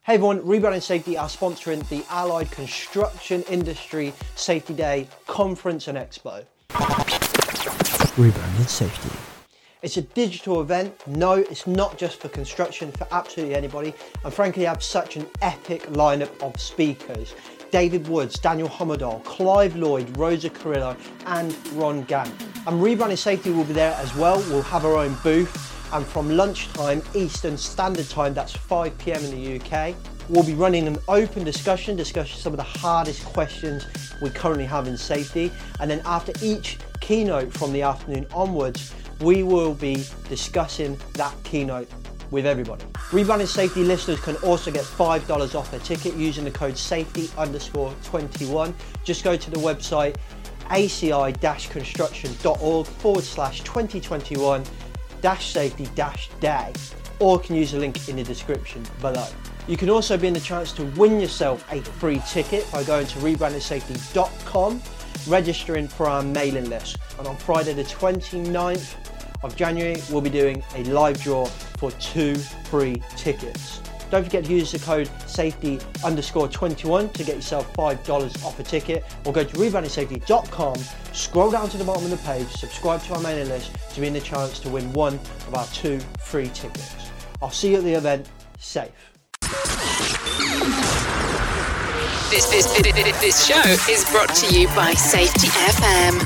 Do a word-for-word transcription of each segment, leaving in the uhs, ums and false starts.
Hey everyone, Rebounding Safety are sponsoring the Allied Construction Industry Safety Day Conference and Expo. Rebounding Safety. It's a digital event. No, it's not just for construction, for absolutely anybody. And frankly, I have such an epic lineup of speakers. David Woods, Daniel Homodol, Clive Lloyd, Rosa Carrillo, and Ron Gant. And Rebounding Safety will be there as well. We'll have our own booth. And from lunchtime, Eastern Standard Time, that's five p m in the U K, we'll be running an open discussion, discussing some of the hardest questions we currently have in safety. And then after each keynote from the afternoon onwards, we will be discussing that keynote with everybody. Rebounding Safety listeners can also get five dollars off their ticket using the code safety underscore twenty-one. Just go to the website aci-construction.org forward slash 2021 dash safety dash day, or can use the link in the description below. You can also be in the chance to win yourself a free ticket by going to rebounding safety dot com, registering for our mailing list. And on Friday the twenty-ninth of January, we'll be doing a live draw for two free tickets. Don't forget to use the code safety underscore twenty-one to get yourself five dollars off a ticket, or go to rebounding safety dot com, scroll down to the bottom of the page, subscribe to our mailing list to be in the chance to win one of our two free tickets. I'll see you at the event. Safe. This, this, this, this show is brought to you by Safety F M.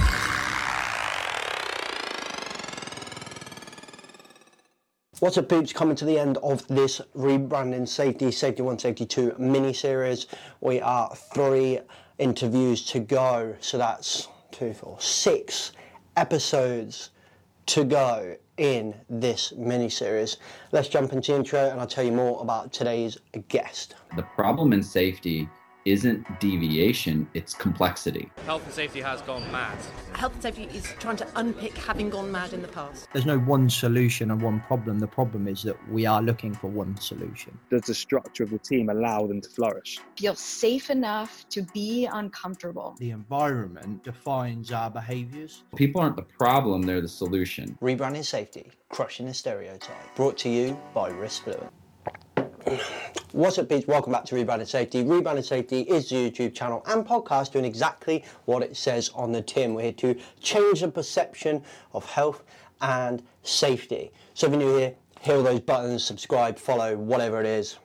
What's up, peeps? Coming to the end of this Rebranding Safety, Safety one, Safety two mini-series. We are three interviews to go. So that's two, four, six episodes to go in this mini-series. Let's jump into the intro and I'll tell you more about today's guest. The problem in safety isn't deviation, it's complexity. Health and safety has gone mad. Health and safety is trying to unpick having gone mad in the past. There's no one solution and one problem. The problem is that we are looking for one solution. Does the structure of the team allow them to flourish? Feel safe enough to be uncomfortable. The environment defines our behaviours. People aren't the problem, they're the solution. Rebranding Safety, crushing the stereotype. Brought to you by Risk Fluent. What's up, peeps? Welcome back to Rebranding Safety. Rebranding Safety is the YouTube channel and podcast doing exactly what it says on the tin. We're here to change the perception of health and safety. So if you're new here, hit all those buttons, subscribe, follow, whatever it is.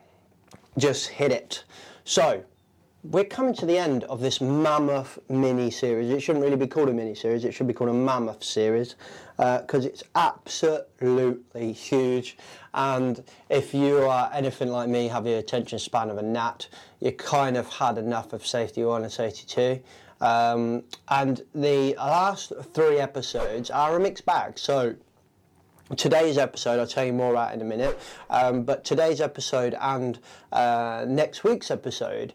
Just hit it. So we're coming to the end of this mammoth mini-series. It shouldn't really be called a mini-series. It should be called a mammoth series because uh, it's absolutely huge. And if you are anything like me, have the attention span of a gnat, you kind of had enough of Safety one and Safety two. Um, and the last three episodes are a mixed bag. So today's episode, I'll tell you more about in a minute, um, but today's episode and uh, next week's episode,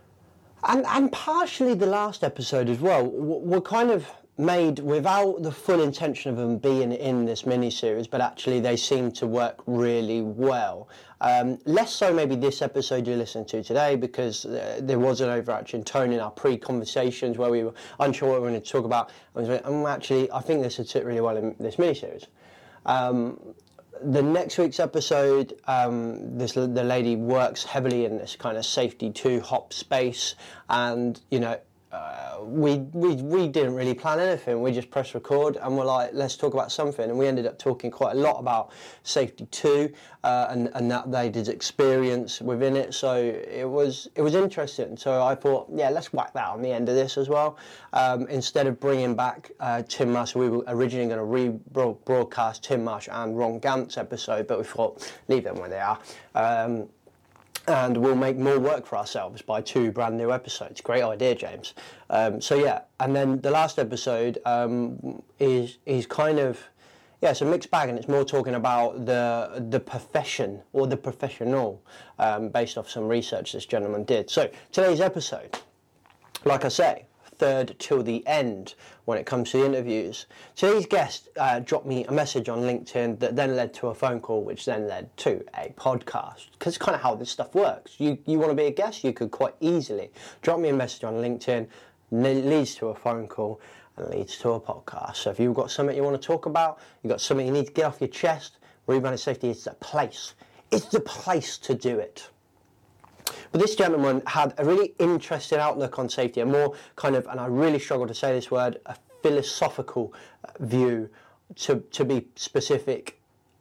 and, and partially the last episode as well, were kind of made without the full intention of them being in this mini-series, but actually they seem to work really well. Um, less so maybe this episode you're listening to today, because uh, there was an overarching tone in our pre-conversations where we were unsure what we were going to talk about. I was like, um, actually, I think this would sit really well in this mini-series. Um, the next week's episode, um, this the lady works heavily in this kind of Safety two hop space, and, you know, Uh, we, we we didn't really plan anything. We just pressed record and we're like, let's talk about something. And we ended up talking quite a lot about Safety two uh, and, and that lady's experience within it. So it was it was interesting. So I thought, yeah, let's whack that on the end of this as well. Um, instead of bringing back uh, Tim Marsh, we were originally going to re-broadcast Tim Marsh and Ron Gant's episode, but we thought, leave them where they are. Um, And we'll make more work for ourselves by two brand new episodes. Great idea, James. Um, so yeah, and then the last episode um, is is kind of, yeah, it's a mixed bag, and it's more talking about the the profession or the professional, um, based off some research this gentleman did. So today's episode, like I say, third till the end when it comes to the interviews. Today's guest uh, dropped me a message on LinkedIn that then led to a phone call, which then led to a podcast, because it's kind of how this stuff works. You you want to be a guest, you could quite easily drop me a message on LinkedIn, leads to a phone call, and leads to a podcast. So if you've got something you want to talk about, you've got something you need to get off your chest, Rebounding Safety is the place. It's the place to do it. But this gentleman had a really interesting outlook on safety, a more kind of, and I really struggle to say this word, a philosophical view, to to be specific.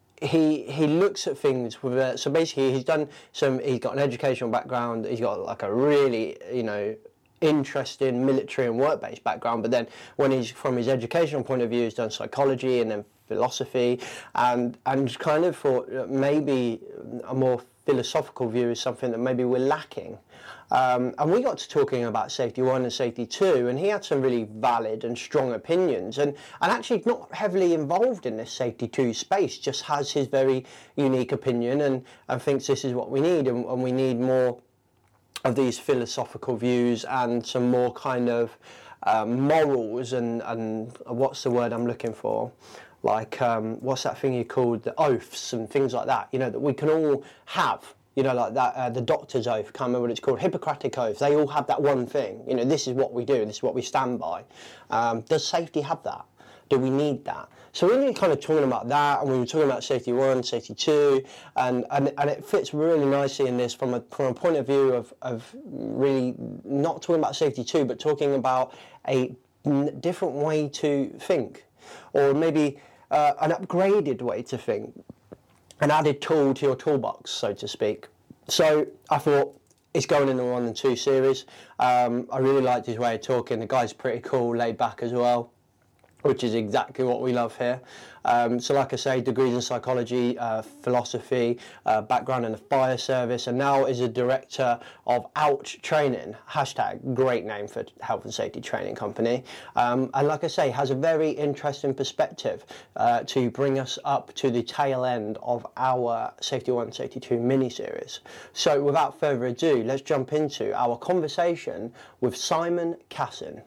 He he looks at things with a, so basically he's done some, he's got an educational background, he's got like a really, you know, interesting military and work-based background, but then when he's from his educational point of view, he's done psychology and then philosophy, and and kind of thought maybe a more philosophical view is something that maybe we're lacking. Um, and we got to talking about safety one and safety two, and he had some really valid and strong opinions, and, and actually not heavily involved in this safety two space, just has his very unique opinion and, and thinks this is what we need, and, and we need more of these philosophical views and some more kind of um, morals and, and what's the word I'm looking for? Like, um, what's that thing you called? The oaths and things like that, you know, that we can all have. You know, like that, uh, the doctor's oath, can't remember what it's called, Hippocratic oath. They all have that one thing. You know, this is what we do, this is what we stand by. Um, does safety have that? Do we need that? So we're really kind of talking about that, and we were talking about safety one, safety two, and, and, and it fits really nicely in this from a, from a point of view of, of really not talking about safety two, but talking about a different way to think, or maybe uh, an upgraded way to think. An added tool to your toolbox, so to speak. So I thought it's going in the one and two series. Um, I really liked his way of talking. The guy's pretty cool, laid back as well, which is exactly what we love here. Um, so like I say, degrees in psychology, uh, philosophy, uh, background in the fire service, and now is a director of Out Training, hashtag, great name for health and safety training company. Um, and like I say, has a very interesting perspective uh, to bring us up to the tail end of our Safety one, Safety two mini-series. So without further ado, let's jump into our conversation with Simon Cassin.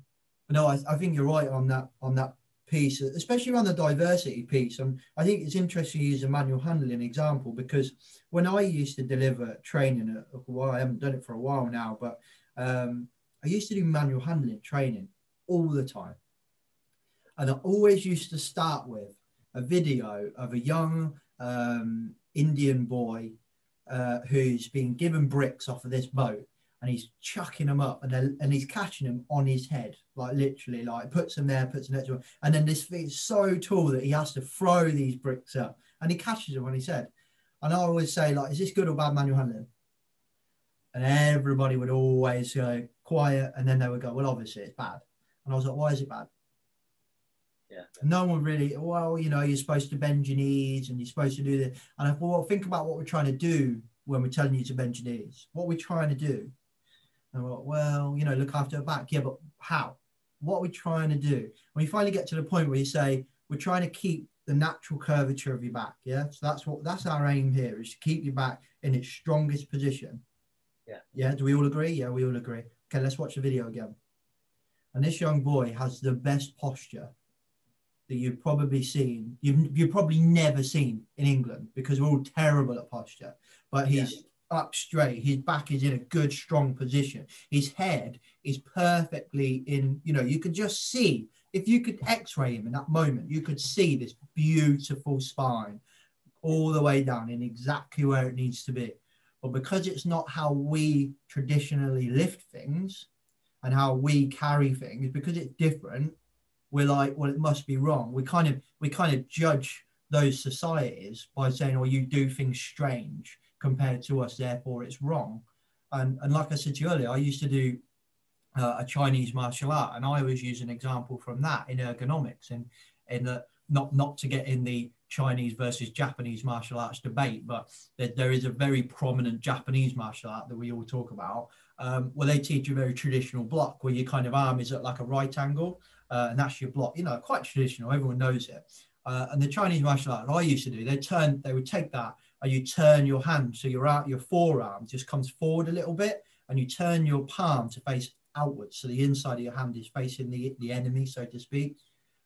No, I, I think you're right on that on that piece, especially around the diversity piece. And I think it's interesting to use a manual handling example, because when I used to deliver training, a, a while, I haven't done it for a while now, but um, I used to do manual handling training all the time. And I always used to start with a video of a young um, Indian boy uh, who's been given bricks off of this boat. And he's chucking them up, and then, and he's catching them on his head, like literally, like puts them there, puts them next to him. And then this thing is so tall that he has to throw these bricks up, and he catches them on his head. And I always say, like, is this good or bad manual handling? And everybody would always go quiet, and then they would go, well, obviously it's bad. And I was like, why is it bad? Yeah. And no one really, well, you know, you're supposed to bend your knees, and you're supposed to do this. And I thought, well, think about what we're trying to do when we're telling you to bend your knees. What we're trying to do. And we're like, well, you know, look after her back. Yeah, but how? What are we trying to do? When you finally get to the point where you say, we're trying to keep the natural curvature of your back. Yeah. So that's what, that's our aim here, is to keep your back in its strongest position. Yeah. Yeah. Do we all agree? Yeah, we all agree. Okay, let's watch the video again. And this young boy has the best posture that you've probably seen. You've, you've probably never seen in England, because we're all terrible at posture. But he's... Yeah. Up straight, his back is in a good strong position, his head is perfectly in, you know, you could just see, if you could x-ray him in that moment, you could see this beautiful spine all the way down in exactly where it needs to be. But because it's not how we traditionally lift things and how we carry things, because it's different, we're like, well, it must be wrong. We kind of we kind of judge those societies by saying, oh, you do things strange compared to us, therefore it's wrong. And, and like I said to you earlier, I used to do uh, a Chinese martial art, and I always use an example from that in ergonomics, and in the, not not to get in the Chinese versus Japanese martial arts debate, but there, there is a very prominent Japanese martial art that we all talk about, um, where they teach a very traditional block, where your kind of arm is at like a right angle, uh, and that's your block, you know, quite traditional, everyone knows it. Uh, and the Chinese martial art I used to do, they turn, they would take that, and you turn your hand, so your out, your forearm just comes forward a little bit, and you turn your palm to face outwards, so the inside of your hand is facing the, the enemy, so to speak.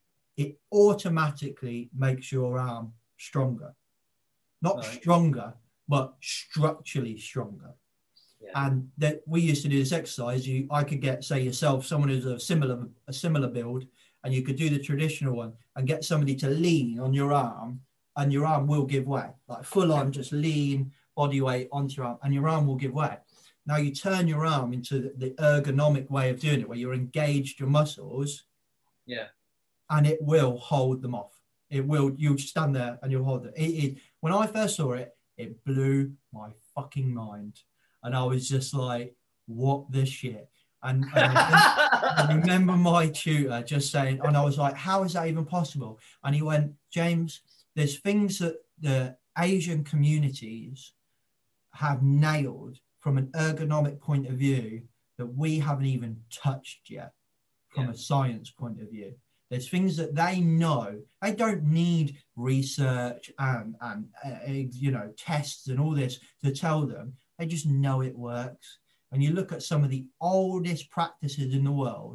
It automatically makes your arm stronger. Not right. stronger, but structurally stronger. Yeah. And that we used to do this exercise. You, I could get, say yourself, someone who's a similar, a similar build, and you could do the traditional one and get somebody to lean on your arm, and your arm will give way, like full on, just lean, body weight onto your arm, and your arm will give way. Now you turn your arm into the ergonomic way of doing it, where you're engaged your muscles. Yeah. And it will hold them off. It will, you'll stand there and you'll hold it. It, it. When I first saw it, it blew my fucking mind. And I was just like, what the shit? And, and I, I remember my tutor just saying, and I was like, how is that even possible? And he went, James, there's things that the Asian communities have nailed from an ergonomic point of view that we haven't even touched yet from yeah. a science point of view. There's things that they know. They don't need research and, and uh, you know, tests and all this to tell them. They just know it works. And you look at some of the oldest practices in the world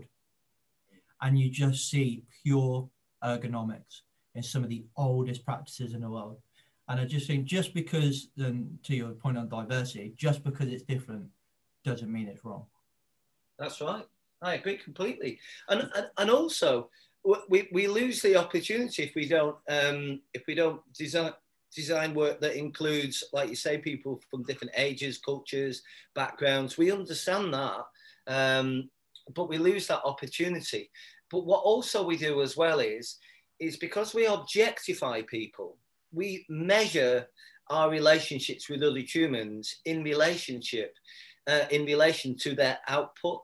and you just see pure ergonomics in some of the oldest practices in the world. And I just think just because, um, to your point on diversity, just because it's different doesn't mean it's wrong. That's right. I agree completely. And, and, and also, we, we lose the opportunity if we don't um, if we don't design design work that includes, like you say, people from different ages, cultures, backgrounds. We understand that, um, but we lose that opportunity. But what also we do as well is is because we objectify people, we measure our relationships with other humans in relationship uh, in relation to their output.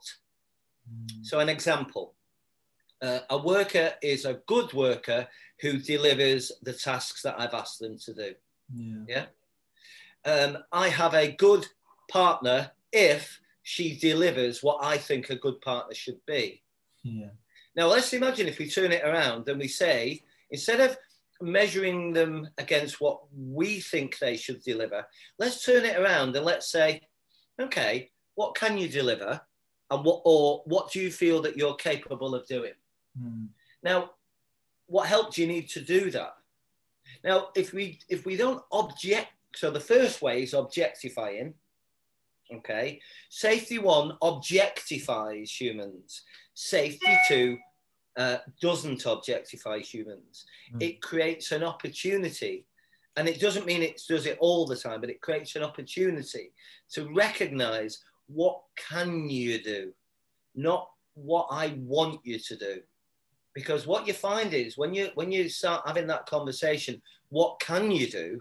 Mm. So an example. Uh, a worker is a good worker who delivers the tasks that I've asked them to do. Yeah. yeah? Um, I have a good partner if she delivers what I think a good partner should be. Yeah. Now, let's imagine if we turn it around and we say, instead of measuring them against what we think they should deliver, let's turn it around and let's say, okay, what can you deliver? And what, or what do you feel that you're capable of doing? Mm. Now, what help do you need to do that? Now, if we if we don't object, so the first way is objectifying. Okay, safety one objectifies humans. Safety two uh, doesn't objectify humans. Mm. It creates an opportunity, and it doesn't mean it does it all the time, but it creates an opportunity to recognise what can you do, not what I want you to do. Because what you find is when you when you start having that conversation, what can you do?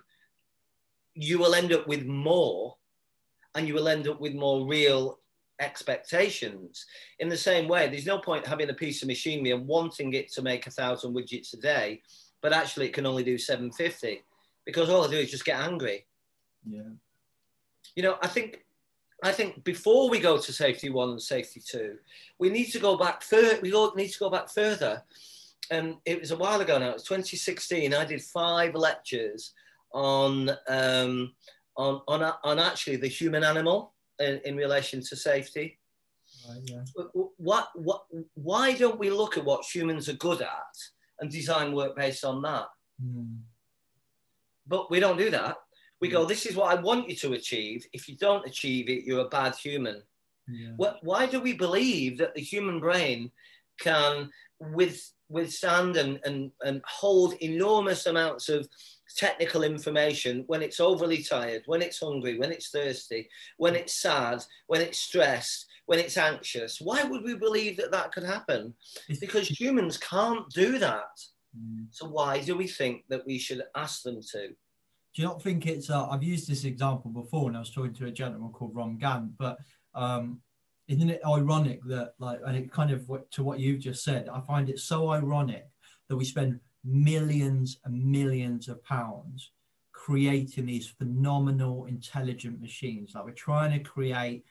You will end up with more, and you will end up with more real expectations. In the same way, there's no point having a piece of machinery and wanting it to make a thousand widgets a day, but actually it can only do seven fifty, because all I do is just get angry. Yeah. You know, I think. I think before we go to safety one and safety two, we need to go back further. We need to go back further. And it was a while ago now. It was twenty sixteen. I did five lectures on um, on on on actually the human animal in, in relation to safety. Right, yeah. What what? Why don't we look at what humans are good at and design work based on that? Mm. But we don't do that. We go, this is what I want you to achieve. If you don't achieve it, you're a bad human. Yeah. Why do we believe that the human brain can with, withstand and, and, and hold enormous amounts of technical information when it's overly tired, when it's hungry, when it's thirsty, when it's sad, when it's stressed, when it's anxious? Why would we believe that that could happen? It's because humans can't do that. Mm. So why do we think that we should ask them to? Do you not think it's, uh, I've used this example before and I was talking to a gentleman called Ron Gant, but um, isn't it ironic that, like, and it kind of, to what you've just said, I find it so ironic that we spend millions and millions of pounds creating these phenomenal intelligent machines. Like we're trying to create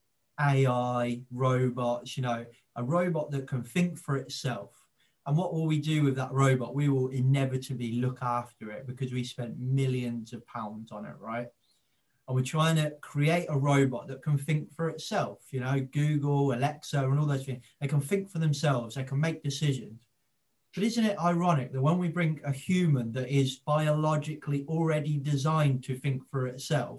A I, robots, you know, a robot that can think for itself. And what will we do with that robot? We will inevitably look after it because we spent millions of pounds on it, right? And we're trying to create a robot that can think for itself. You know, Google, Alexa, and all those things. They can think for themselves. They can make decisions. But isn't it ironic that when we bring a human that is biologically already designed to think for itself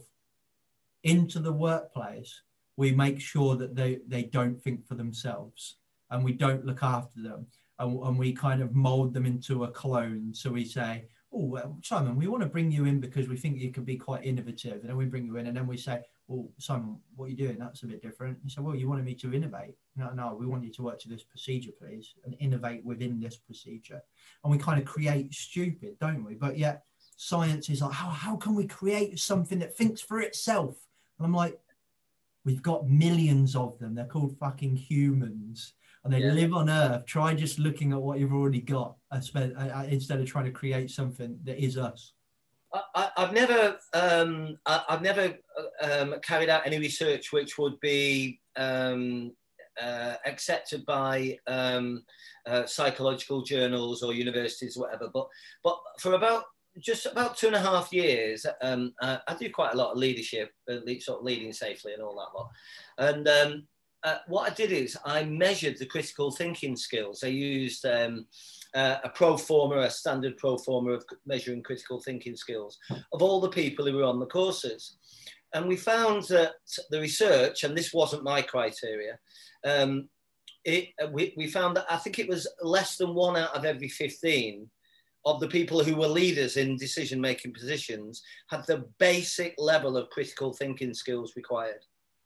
into the workplace, we make sure that they, they don't think for themselves and we don't look after them. And, and we kind of mold them into a clone. So we say, oh, well, Simon, we want to bring you in because we think you can be quite innovative. And then we bring you in and then we say, well, Simon, what are you doing? That's a bit different. You say, well, you wanted me to innovate. No, no, we want you to work to this procedure, please, and innovate within this procedure. And we kind of create stupid, don't we? But yet science is like, how, how can we create something that thinks for itself? And I'm like, we've got millions of them. They're called fucking humans. And they yeah. live on Earth. Try just looking at what you've already got instead of trying to create something that is us. I, I've never, um, I, I've never um, carried out any research which would be um, uh, accepted by um, uh, psychological journals or universities or whatever. But, but for about just about two and a half years, um, uh, I do quite a lot of leadership, uh, sort of leading safely and all that lot. And um, uh, what I did is I measured the critical thinking skills. I used um, uh, a pro forma, a standard pro forma of measuring critical thinking skills of all the people who were on the courses. And we found that the research, and this wasn't my criteria, um, it, we, we found that I think it was less than one out of every fifteen of the people who were leaders in decision-making positions had the basic level of critical thinking skills required.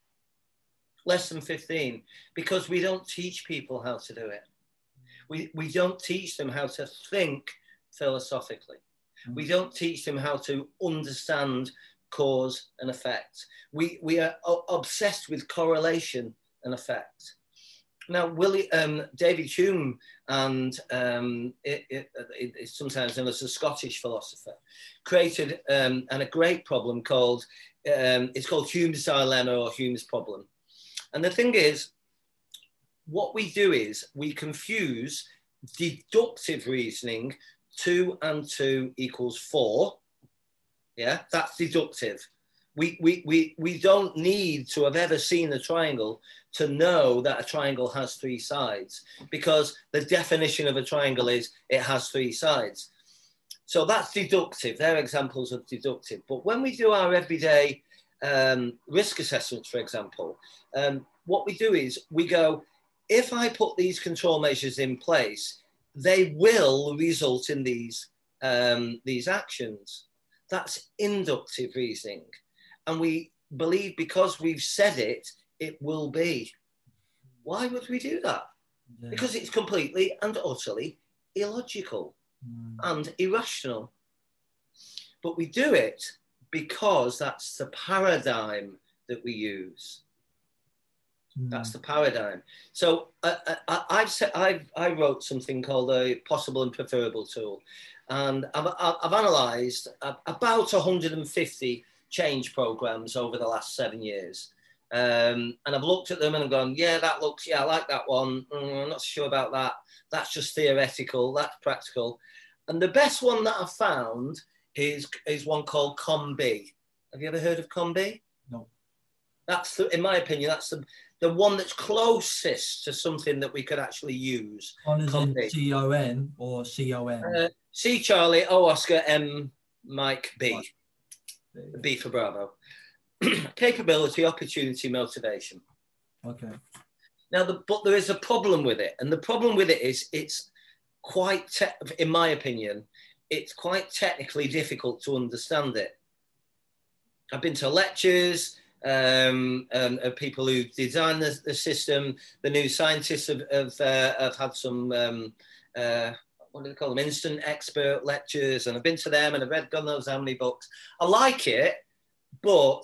Less than fifteen, because we don't teach people how to do it. We, we don't teach them how to think philosophically. Mm-hmm. We don't teach them how to understand cause and effect. We, we are obsessed with correlation and effect. Now, Willie, um, David Hume, and um, it, it, it, it's sometimes known as a Scottish philosopher, created um, and a great problem called, um, it's called Hume's dilemma or Hume's problem. And the thing is, what we do is we confuse deductive reasoning, two and two equals four. Yeah, that's deductive. We, we, we, we don't need to have ever seen a triangle to know that a triangle has three sides, because the definition of a triangle is it has three sides. So that's deductive. They're examples of deductive. But when we do our everyday um, risk assessments, for example, um, what we do is we go, if I put these control measures in place, they will result in these, um, these actions. That's inductive reasoning. And we believe because we've said it, it will be. Why would we do that? Yeah. Because it's completely and utterly illogical mm. and irrational. But we do it because that's the paradigm that we use. Mm. That's the paradigm. So uh, I, I've said, I've, I wrote something called a possible and preferable tool. And I've, I've analysed about one hundred fifty change programs over the last seven years. Um, and I've looked at them and I've gone, yeah, that looks, yeah, I like that one. Mm, I'm not sure about that. That's just theoretical. That's practical. And the best one that I've found is, is one called COM-B. Have you ever heard of COM-B? No. That's, the, in my opinion, that's the, the one that's closest to something that we could actually use. Con is in C O N or C O M? Uh, C Charlie, O Oscar, M Mike, B. B for Bravo. Capability, opportunity, motivation. Okay. Now, the, but there is a problem with it. And the problem with it is it's quite, te- in my opinion, it's quite technically difficult to understand it. I've been to lectures um, um, of people who design the, the system. The new scientists have, have, uh, have had some, um, uh, what do they call them, instant expert lectures. And I've been to them and I've read God knows how many books. I like it, but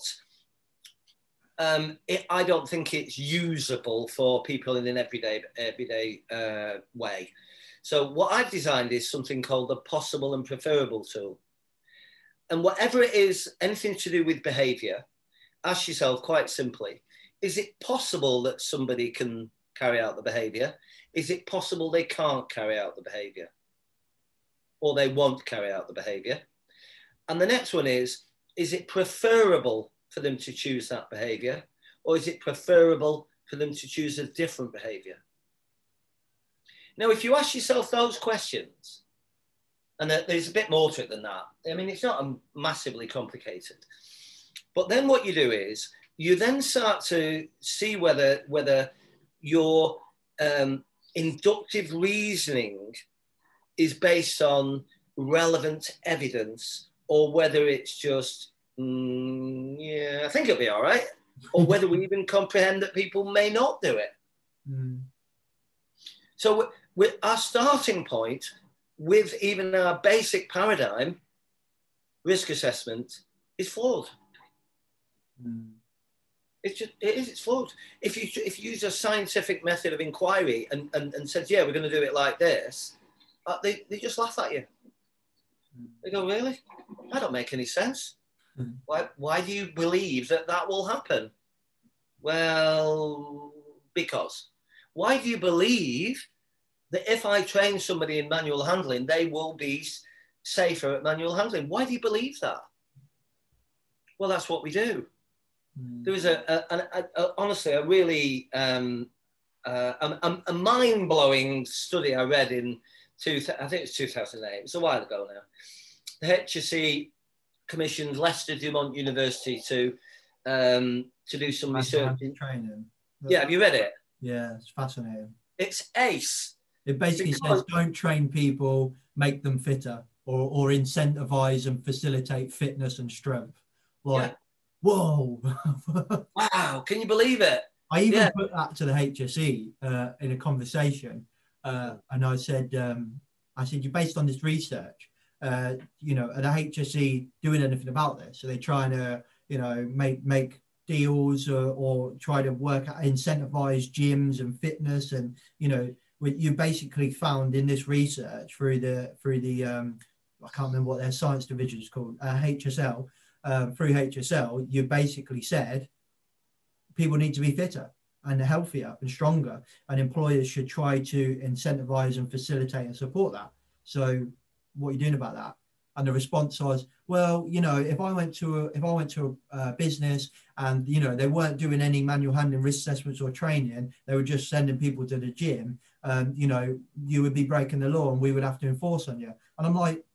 um, it, I don't think it's usable for people in an everyday, everyday uh, way. So what I've designed is something called the possible and preferable tool. And whatever it is, anything to do with behaviour, ask yourself quite simply, is it possible that somebody can carry out the behaviour? Is it possible they can't carry out the behaviour? Or they won't carry out the behaviour? And the next one is, is it preferable for them to choose that behaviour? Or is it preferable for them to choose a different behaviour? Now, if you ask yourself those questions, and there's a bit more to it than that. I mean, it's not massively complicated. But then what you do is, you then start to see whether, whether your um, inductive reasoning is based on relevant evidence, or whether it's just, mm, yeah, I think it'll be all right, or whether we even comprehend that people may not do it. Mm. So with our starting point, with even our basic paradigm, risk assessment is flawed. Mm. It's just, it is, it's flawed. If you if you use a scientific method of inquiry and, and, and said, yeah, we're going to do it like this, uh, they, they just laugh at you. They go, really? That don't make any sense. Mm. Why, why do you believe that that will happen? Well, because. Why do you believe that if I train somebody in manual handling, they will be safer at manual handling? Why do you believe that? Well, that's what we do. There was a, a, a, a honestly, a really um, uh, a, a mind-blowing study I read in, two, I think it's two thousand eight, it's a while ago now. The H S E commissioned Leicester Dumont University to um, to do some research. In, training. Yeah, have you read it? Yeah, it's fascinating. It's ace. It basically because, says don't train people, make them fitter, or, or incentivize and facilitate fitness and strength. Like, yeah. Whoa. Wow, can you believe it? I even yeah. put that to the H S E uh, in a conversation. Uh, and I said, um, I said, you're based on this research, uh, you know, are the H S E doing anything about this? Are they trying to, you know, make make deals or, or try to work out, incentivize gyms and fitness? And, you know, you basically found in this research through the, through the um, I can't remember what their science division is called, uh, H S L, um, through H S L, you basically said people need to be fitter and healthier and stronger, and employers should try to incentivize and facilitate and support that. So what are you doing about that? And the response was, well, you know, if I went to a, if I went to a uh, business and, you know, they weren't doing any manual handling risk assessments or training, they were just sending people to the gym, um, you know, you would be breaking the law and we would have to enforce on you. And I'm like,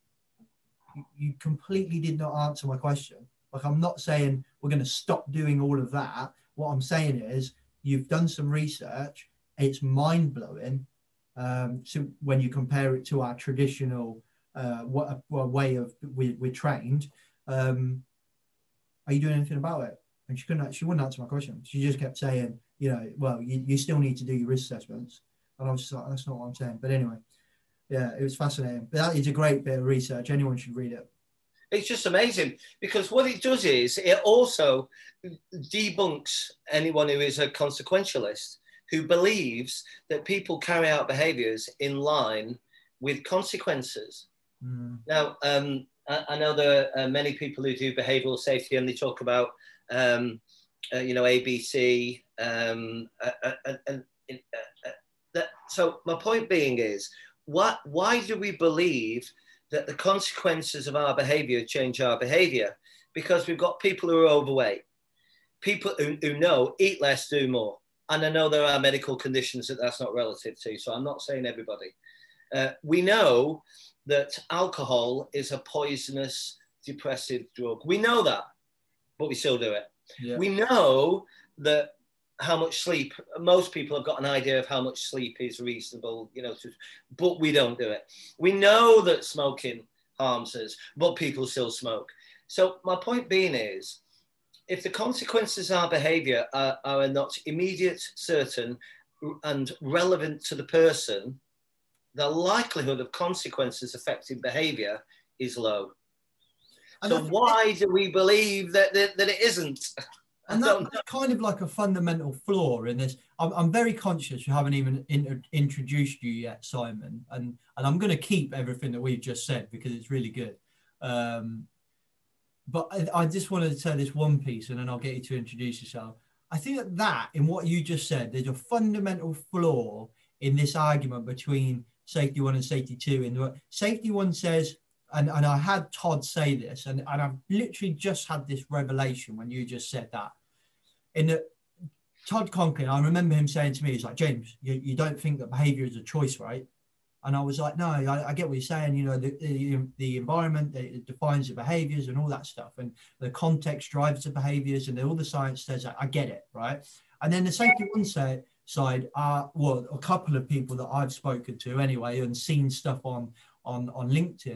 you completely did not answer my question. Like, I'm not saying we're going to stop doing all of that. What I'm saying is, you've done some research. It's mind-blowing. Um, so when you compare it to our traditional uh, what, what way of we, we're trained, um, are you doing anything about it? And she couldn't. She wouldn't answer my question. She just kept saying, you know, well, you, you still need to do your risk assessments. And I was just like, that's not what I'm saying. But anyway, yeah, it was fascinating. But that is a great bit of research. Anyone should read it. It's just amazing, because what it does is it also debunks anyone who is a consequentialist who believes that people carry out behaviours in line with consequences. Mm. Now, um, I, I know there are many people who do behavioural safety and they talk about, um, uh, you know, A B C. Um, uh, uh, uh, uh, uh, that, so my point being is, what, why do we believe that the consequences of our behaviour change our behaviour? Because we've got people who are overweight, people who, who know eat less, do more. And I know there are medical conditions that that's not relative to, so I'm not saying everybody. Uh, we know that alcohol is a poisonous, depressive drug. We know that, but we still do it. Yeah. We know that how much sleep, most people have got an idea of how much sleep is reasonable, you know, to, but we don't do it. We know that smoking harms us, but people still smoke. So my point being is, if the consequences of our behaviour are, are not immediate, certain, and relevant to the person, the likelihood of consequences affecting behaviour is low. And so why do we believe that, that, that it isn't? And that, that's kind of like a fundamental flaw in this. I'm, I'm very conscious we haven't even in, introduced you yet, Simon. And, and I'm going to keep everything that we've just said because it's really good. Um, but I, I just wanted to say this one piece and then I'll get you to introduce yourself. I think that that, in what you just said, there's a fundamental flaw in this argument between safety one and safety two. In the safety one says, and, and I had Todd say this, and, and I've literally just had this revelation when you just said that. In the, Todd Conklin, I remember him saying to me, he's like, James, you, you don't think that behavior is a choice, right? And I was like, no, I, I get what you're saying. You know, the, the, the environment it defines the behaviors and all that stuff. And the context drives the behaviors and all the science says that. I get it, right? And then the safety one side, side are, well, a couple of people that I've spoken to anyway and seen stuff on, on, on LinkedIn.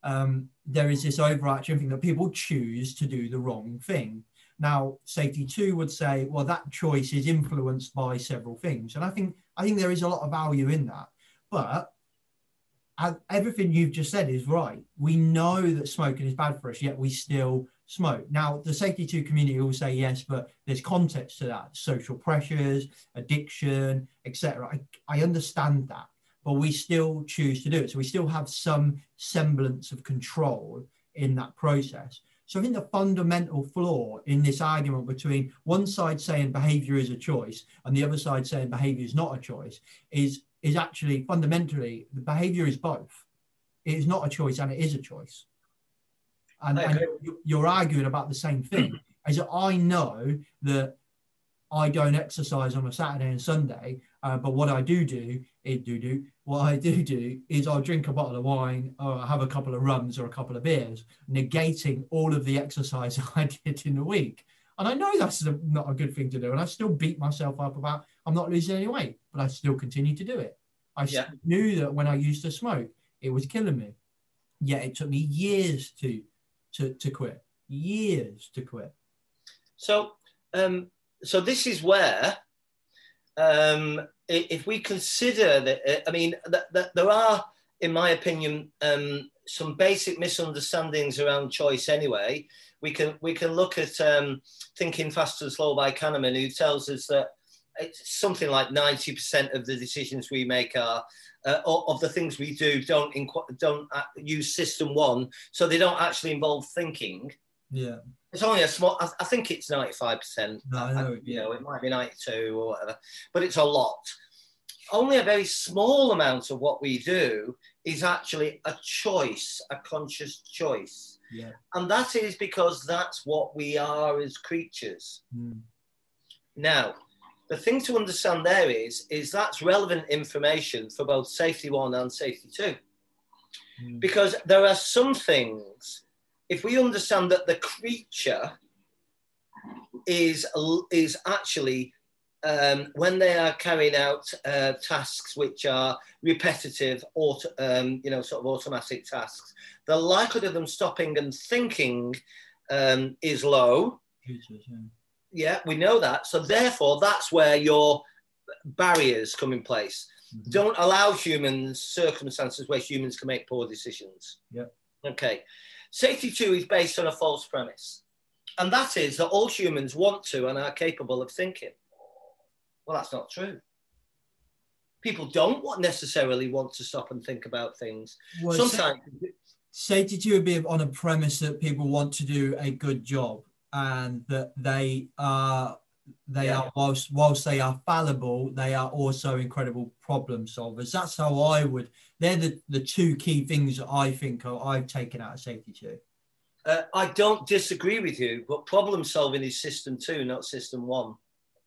um, there is this overarching thing that people choose to do the wrong thing. Now, safety two would say, well, that choice is influenced by several things. And I think I think there is a lot of value in that. But everything you've just said is right. We know that smoking is bad for us, yet we still smoke. Now, the safety two community will say yes, but there's context to that. Social pressures, addiction, et cetera. I, I understand that, but we still choose to do it. So we still have some semblance of control in that process. So I think the fundamental flaw in this argument between one side saying behavior is a choice and the other side saying behavior is not a choice is, is actually fundamentally the behavior is both. It is not a choice and it is a choice. And, and you're, you're arguing about the same thing. As I know that I don't exercise on a Saturday and Sunday, uh, but what I do do is do do what I do do is I'll drink a bottle of wine or I'll have a couple of rums or a couple of beers, negating all of the exercise I did in the week. And I know that's a, not a good thing to do, and I still beat myself up about I'm not losing any weight, but I still continue to do it. I yeah. knew that when I used to smoke, it was killing me. Yet it took me years to to to quit, years to quit. So. Um... So this is where, um, if we consider that, I mean, that, that there are, in my opinion, um, some basic misunderstandings around choice anyway. We can we can look at um, Thinking Fast and Slow by Kahneman, who tells us that it's something like ninety percent of the decisions we make are, uh, of the things we do, don't, inqu- don't use system one, so they don't actually involve thinking. Yeah. It's only a small, I, I think it's ninety-five percent. No, I know, I, you know, it might be ninety-two or whatever, but it's a lot. Only a very small amount of what we do is actually a choice, a conscious choice. Yeah. And that is because that's what we are as creatures. Mm. Now, the thing to understand there is, is that's relevant information for both safety one and safety two. Mm. Because there are some things, if we understand that the creature is, is actually, um, when they are carrying out uh, tasks which are repetitive, auto, um, you know, sort of automatic tasks, the likelihood of them stopping and thinking um, is low. Creatures, yeah. Yeah, we know that. So therefore, that's where your barriers come in place. Mm-hmm. Don't allow humans circumstances where humans can make poor decisions. Yeah. Okay. Safety two is based on a false premise. And that is that all humans want to and are capable of thinking. Well, that's not true. People don't want necessarily want to stop and think about things. Well, Sometimes... Safety two would be on a premise that people want to do a good job and that they are, they yeah. are whilst, whilst they are fallible, they are also incredible problem solvers. That's how I would... They're the, the two key things that I think are, I've taken out of safety two. Uh, I don't disagree with you, but problem solving is system two, not system one.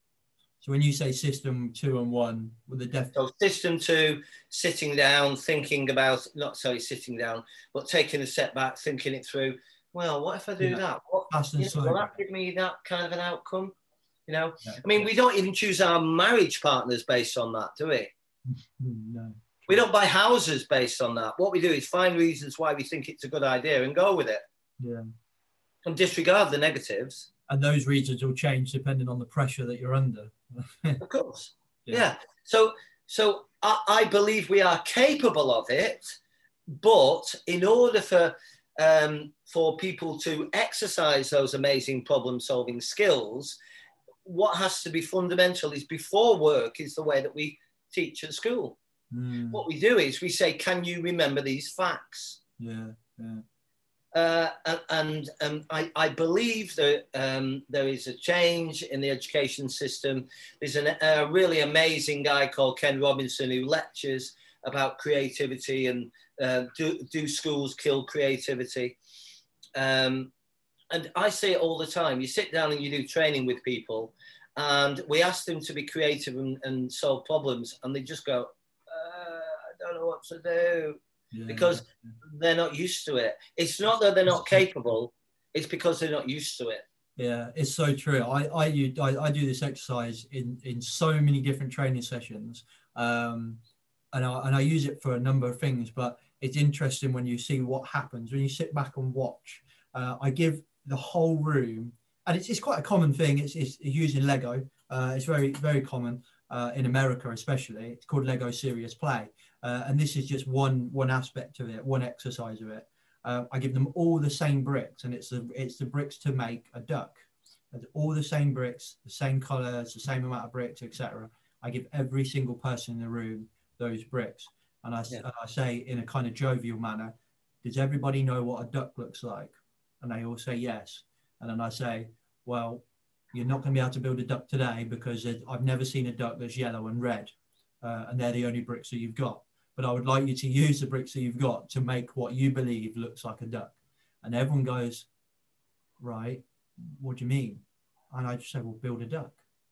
So when you say system two and one, with the def- so system two, sitting down, thinking about, not sorry, sitting down, but taking a step back, thinking it through. Well, what if I do yeah. that? What, you know, will that give me that kind of an outcome? You know, yeah. I mean, we don't even choose our marriage partners based on that, do we? No. We don't buy houses based on that. What we do is find reasons why we think it's a good idea and go with it. Yeah. And disregard the negatives. And those reasons will change depending on the pressure that you're under. Of course. Yeah. yeah. So, so I, I believe we are capable of it, but in order for um, for people to exercise those amazing problem-solving skills, what has to be fundamental is before work is the way that we teach at school. Mm. What we do is we say, can you remember these facts? Yeah, yeah. Uh, and and um, I, I believe that um, there is a change in the education system. There's an, a really amazing guy called Ken Robinson who lectures about creativity and uh, do, do schools kill creativity? Um, and I say it all the time. You sit down and you do training with people and we ask them to be creative and, and solve problems and they just go, I don't know what to do yeah, because yeah. they're not used to it. It's not that they're not capable, it's because they're not used to it. Yeah, it's so true. I I, I, I do this exercise in, in so many different training sessions um, and, I, and I use it for a number of things, but it's interesting when you see what happens when you sit back and watch. Uh, I give the whole room, and it's, it's quite a common thing. It's, it's using Lego. Uh, it's very, very common uh, in America, especially. It's called Lego Serious Play. Uh, and this is just one one aspect of it, one exercise of it. Uh, I give them all the same bricks, and it's the, it's the bricks to make a duck. And all the same bricks, the same colours, the same amount of bricks, et cetera. I give every single person in the room those bricks. And I, yeah. and I say in a kind of jovial manner, does everybody know what a duck looks like? And they all say yes. And then I say, well, you're not going to be able to build a duck today because I've never seen a duck that's yellow and red. Uh, and they're the only bricks that you've got. But I would like you to use the bricks that you've got to make what you believe looks like a duck. And everyone goes, right, what do you mean? And I just say, well, build a duck.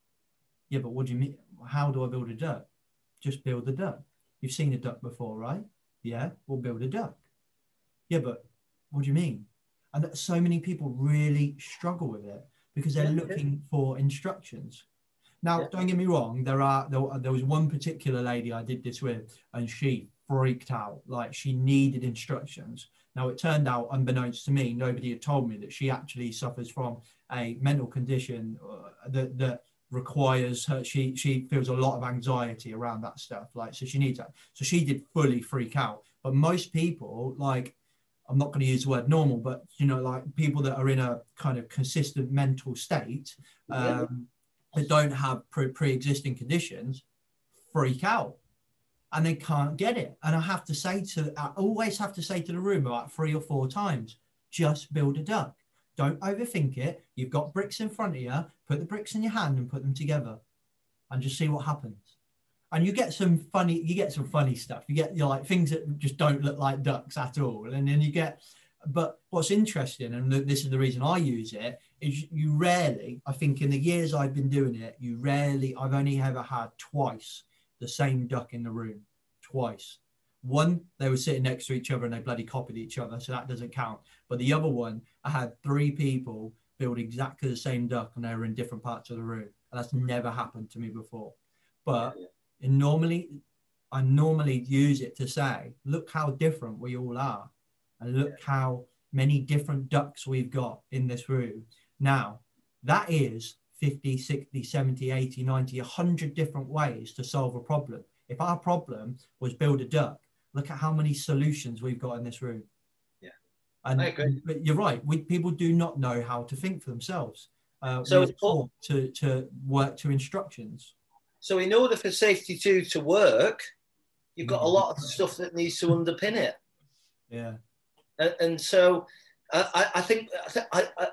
Yeah, but what do you mean? How do I build a duck? Just build the duck. You've seen a duck before, right? Yeah, we'll build a duck. Yeah, but what do you mean? And so many people really struggle with it because they're yeah, looking yeah. for instructions. Now, yeah. don't get me wrong. There are there, there was one particular lady I did this with, and she freaked out. Like, she needed instructions. Now, it turned out, unbeknownst to me, nobody had told me that she actually suffers from a mental condition uh, that that requires her. She she feels a lot of anxiety around that stuff. Like, so she needs that. So she did fully freak out. But most people, like, I'm not going to use the word normal, but, you know, like people that are in a kind of consistent mental state um, yeah. that don't have pre- pre-existing conditions, freak out and they can't get it. And I have to say to, I always have to say to the room about three or four times, just build a duck. Don't overthink it. You've got bricks in front of you. Put the bricks in your hand and put them together and just see what happens. And you get some funny, you get some funny stuff. You get, you know, like things that just don't look like ducks at all. And then you get, but what's interesting, and this is the reason I use it, is you rarely, I think in the years I've been doing it, you rarely, I've only ever had twice the same duck in the room, twice. One, they were sitting next to each other and they bloody copied each other, so that doesn't count. But the other one, I had three people build exactly the same duck and they were in different parts of the room. And that's never happened to me before. But And normally, I normally use it to say, look how different we all are. And look how many different ducks we've got in this room. Now, that is fifty, sixty, seventy, eighty, ninety, one hundred different ways to solve a problem. If our problem was build a duck, look at how many solutions we've got in this room. Yeah, and I agree. But you're right. We, people do not know how to think for themselves. Uh, so it's taught to, to work to instructions. So in order for safety two to work, you've got a lot of stuff that needs to underpin it. Yeah. And, and so uh, I, I think I, I,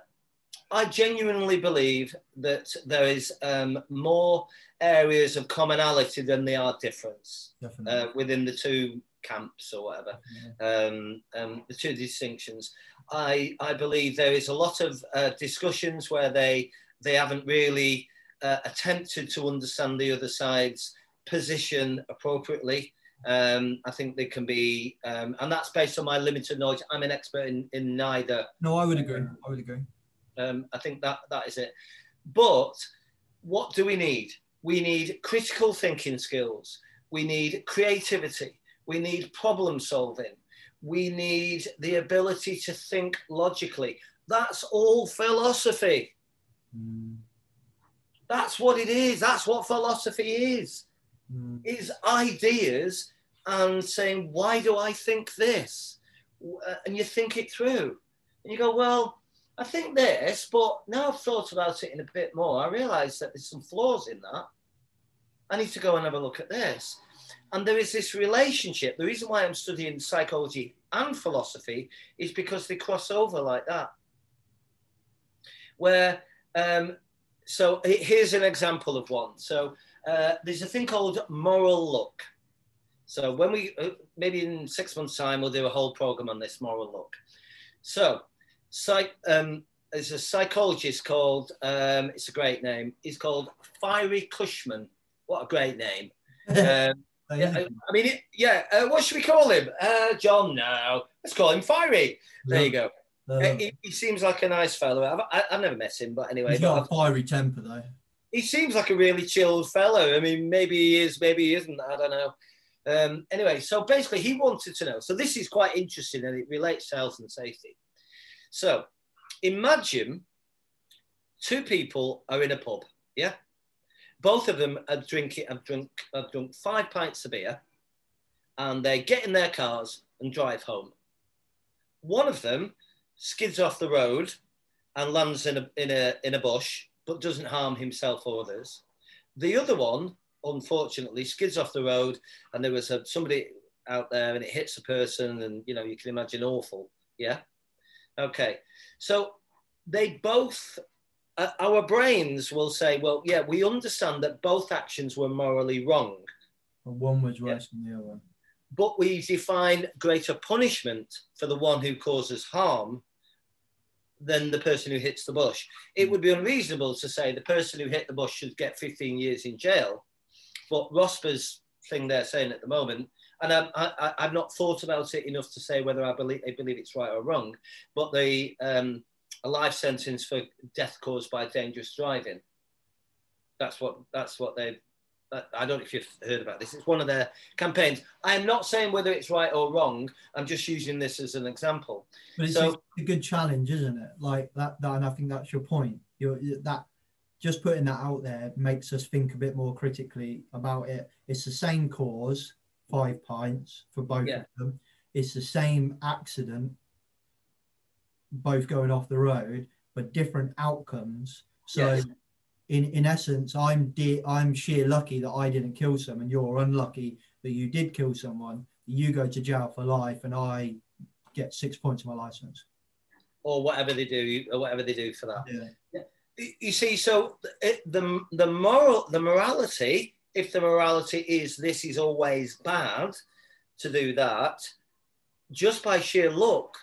I genuinely believe that there is um, more areas of commonality than there are difference uh, within the two camps or whatever, yeah. um, um, the two distinctions. I, I believe there is a lot of uh, discussions where they they haven't really Uh, attempted to understand the other side's position appropriately. Um, I think they can be, um, and that's based on my limited knowledge. I'm an expert in, in neither. No, I would agree. I would agree. Um, I think that that is it. But what do we need? We need critical thinking skills. We need creativity. We need problem solving. We need the ability to think logically. That's all philosophy. Mm. That's what it is. That's what philosophy is. Mm. Is ideas and saying, why do I think this? And you think it through. And you go, well, I think this, but now I've thought about it in a bit more, I realise that there's some flaws in that. I need to go and have a look at this. And there is this relationship. The reason why I'm studying psychology and philosophy is because they cross over like that. Where... Um, So here's an example of one. So uh, there's a thing called moral look. So when we, uh, maybe in six months' time, we'll do a whole program on this moral look. So psych, um, there's a psychologist called, um, it's a great name, he's called Fiery Cushman. What a great name. um, yeah, I, I mean, it, yeah, uh, what should we call him? Uh, John, no. Let's call him Fiery. There yeah. you go. Uh, he, he seems like a nice fellow. I've, I, I've never met him, but anyway. He's got a fiery temper, though. He seems like a really chilled fellow. I mean, maybe he is, maybe he isn't. I don't know. Um, anyway, so basically he wanted to know. So this is quite interesting and it relates to health and safety. So imagine two people are in a pub, yeah? Both of them are drinking, have drunk, have drunk five pints of beer and they get in their cars and drive home. One of them skids off the road and lands in a, in a, in a bush, but doesn't harm himself or others. The other one, unfortunately, skids off the road and there was a, somebody out there and it hits a person and, you know, you can imagine awful, yeah? Okay, so they both, uh, our brains will say, well, yeah, we understand that both actions were morally wrong. But one was worse yeah. than the other. But we define greater punishment for the one who causes harm than the person who hits the bush. It would be unreasonable to say the person who hit the bush should get fifteen years in jail. But ROSPA's thing they're saying at the moment, and I, I, I've not thought about it enough to say whether I believe, I believe it's right or wrong, but the um, a life sentence for death caused by dangerous driving. That's what that's what they. I don't know if you've heard about this. It's one of their campaigns. I am not saying whether it's right or wrong. I'm just using this as an example. But it's so, a good challenge, isn't it? Like that, that, and I think that's your point. You're, that just putting that out there makes us think a bit more critically about it. It's the same cause, five pints for both yeah. of them. It's the same accident, both going off the road, but different outcomes. So. Yes. In, in essence, I'm de- I'm sheer lucky that I didn't kill someone. You're unlucky that you did kill someone. You go to jail for life, and I get six points on my license, or whatever they do, or whatever they do for that. Yeah. Yeah. You see, so it, the the moral, the morality, if the morality is this is always bad to do that, just by sheer luck,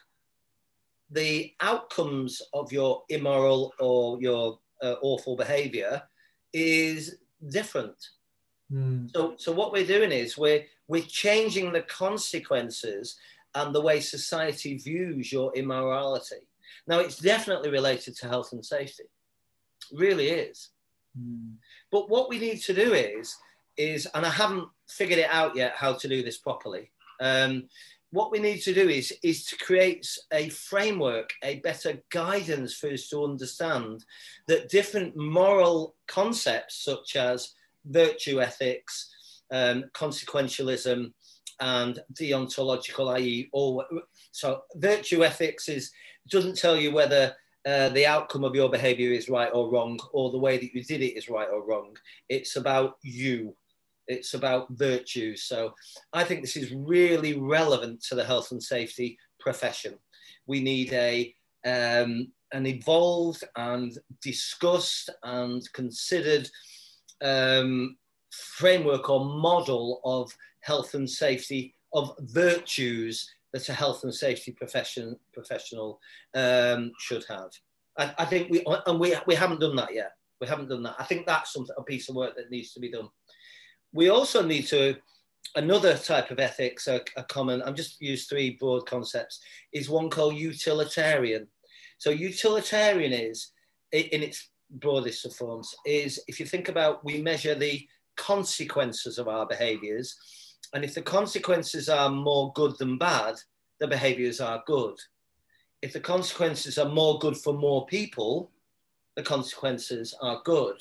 the outcomes of your immoral or your Uh, awful behavior is different. Mm. So, so what we're doing is we're we're changing the consequences and the way society views your immorality. Now, it's definitely related to health and safety, it really is. Mm. But what we need to do is is, and I haven't figured it out yet how to do this properly. Um, What we need to do is, is to create a framework, a better guidance for us to understand that different moral concepts such as virtue ethics, um, consequentialism, and deontological, that is, all, so virtue ethics is doesn't tell you whether uh, the outcome of your behavior is right or wrong, or the way that you did it is right or wrong. It's about you. It's about virtues. So I think this is really relevant to the health and safety profession. We need a um, an evolved and discussed and considered um, framework or model of health and safety, of virtues that a health and safety profession professional um, should have. I, I think we, and we, we haven't done that yet. We haven't done that. I think that's something, a piece of work that needs to be done. We also need to, another type of ethics, a, a common, I'm just use three broad concepts, is one called utilitarian. So utilitarian is, in its broadest of forms, is if you think about, we measure the consequences of our behaviors. And if the consequences are more good than bad, the behaviors are good. If the consequences are more good for more people, the consequences are good.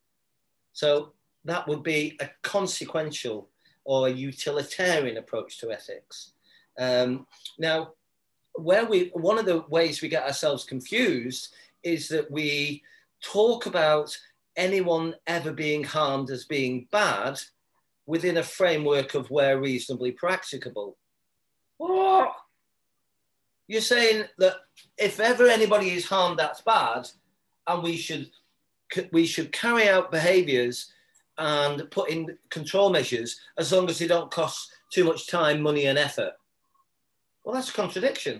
So that would be a consequential or a utilitarian approach to ethics. Um, now, where we, one of the ways we get ourselves confused is that we talk about anyone ever being harmed as being bad within a framework of where reasonably practicable. What? You're saying that if ever anybody is harmed, that's bad, and we should we should carry out behaviours and put in control measures as long as they don't cost too much time, money, and effort. Well, that's a contradiction.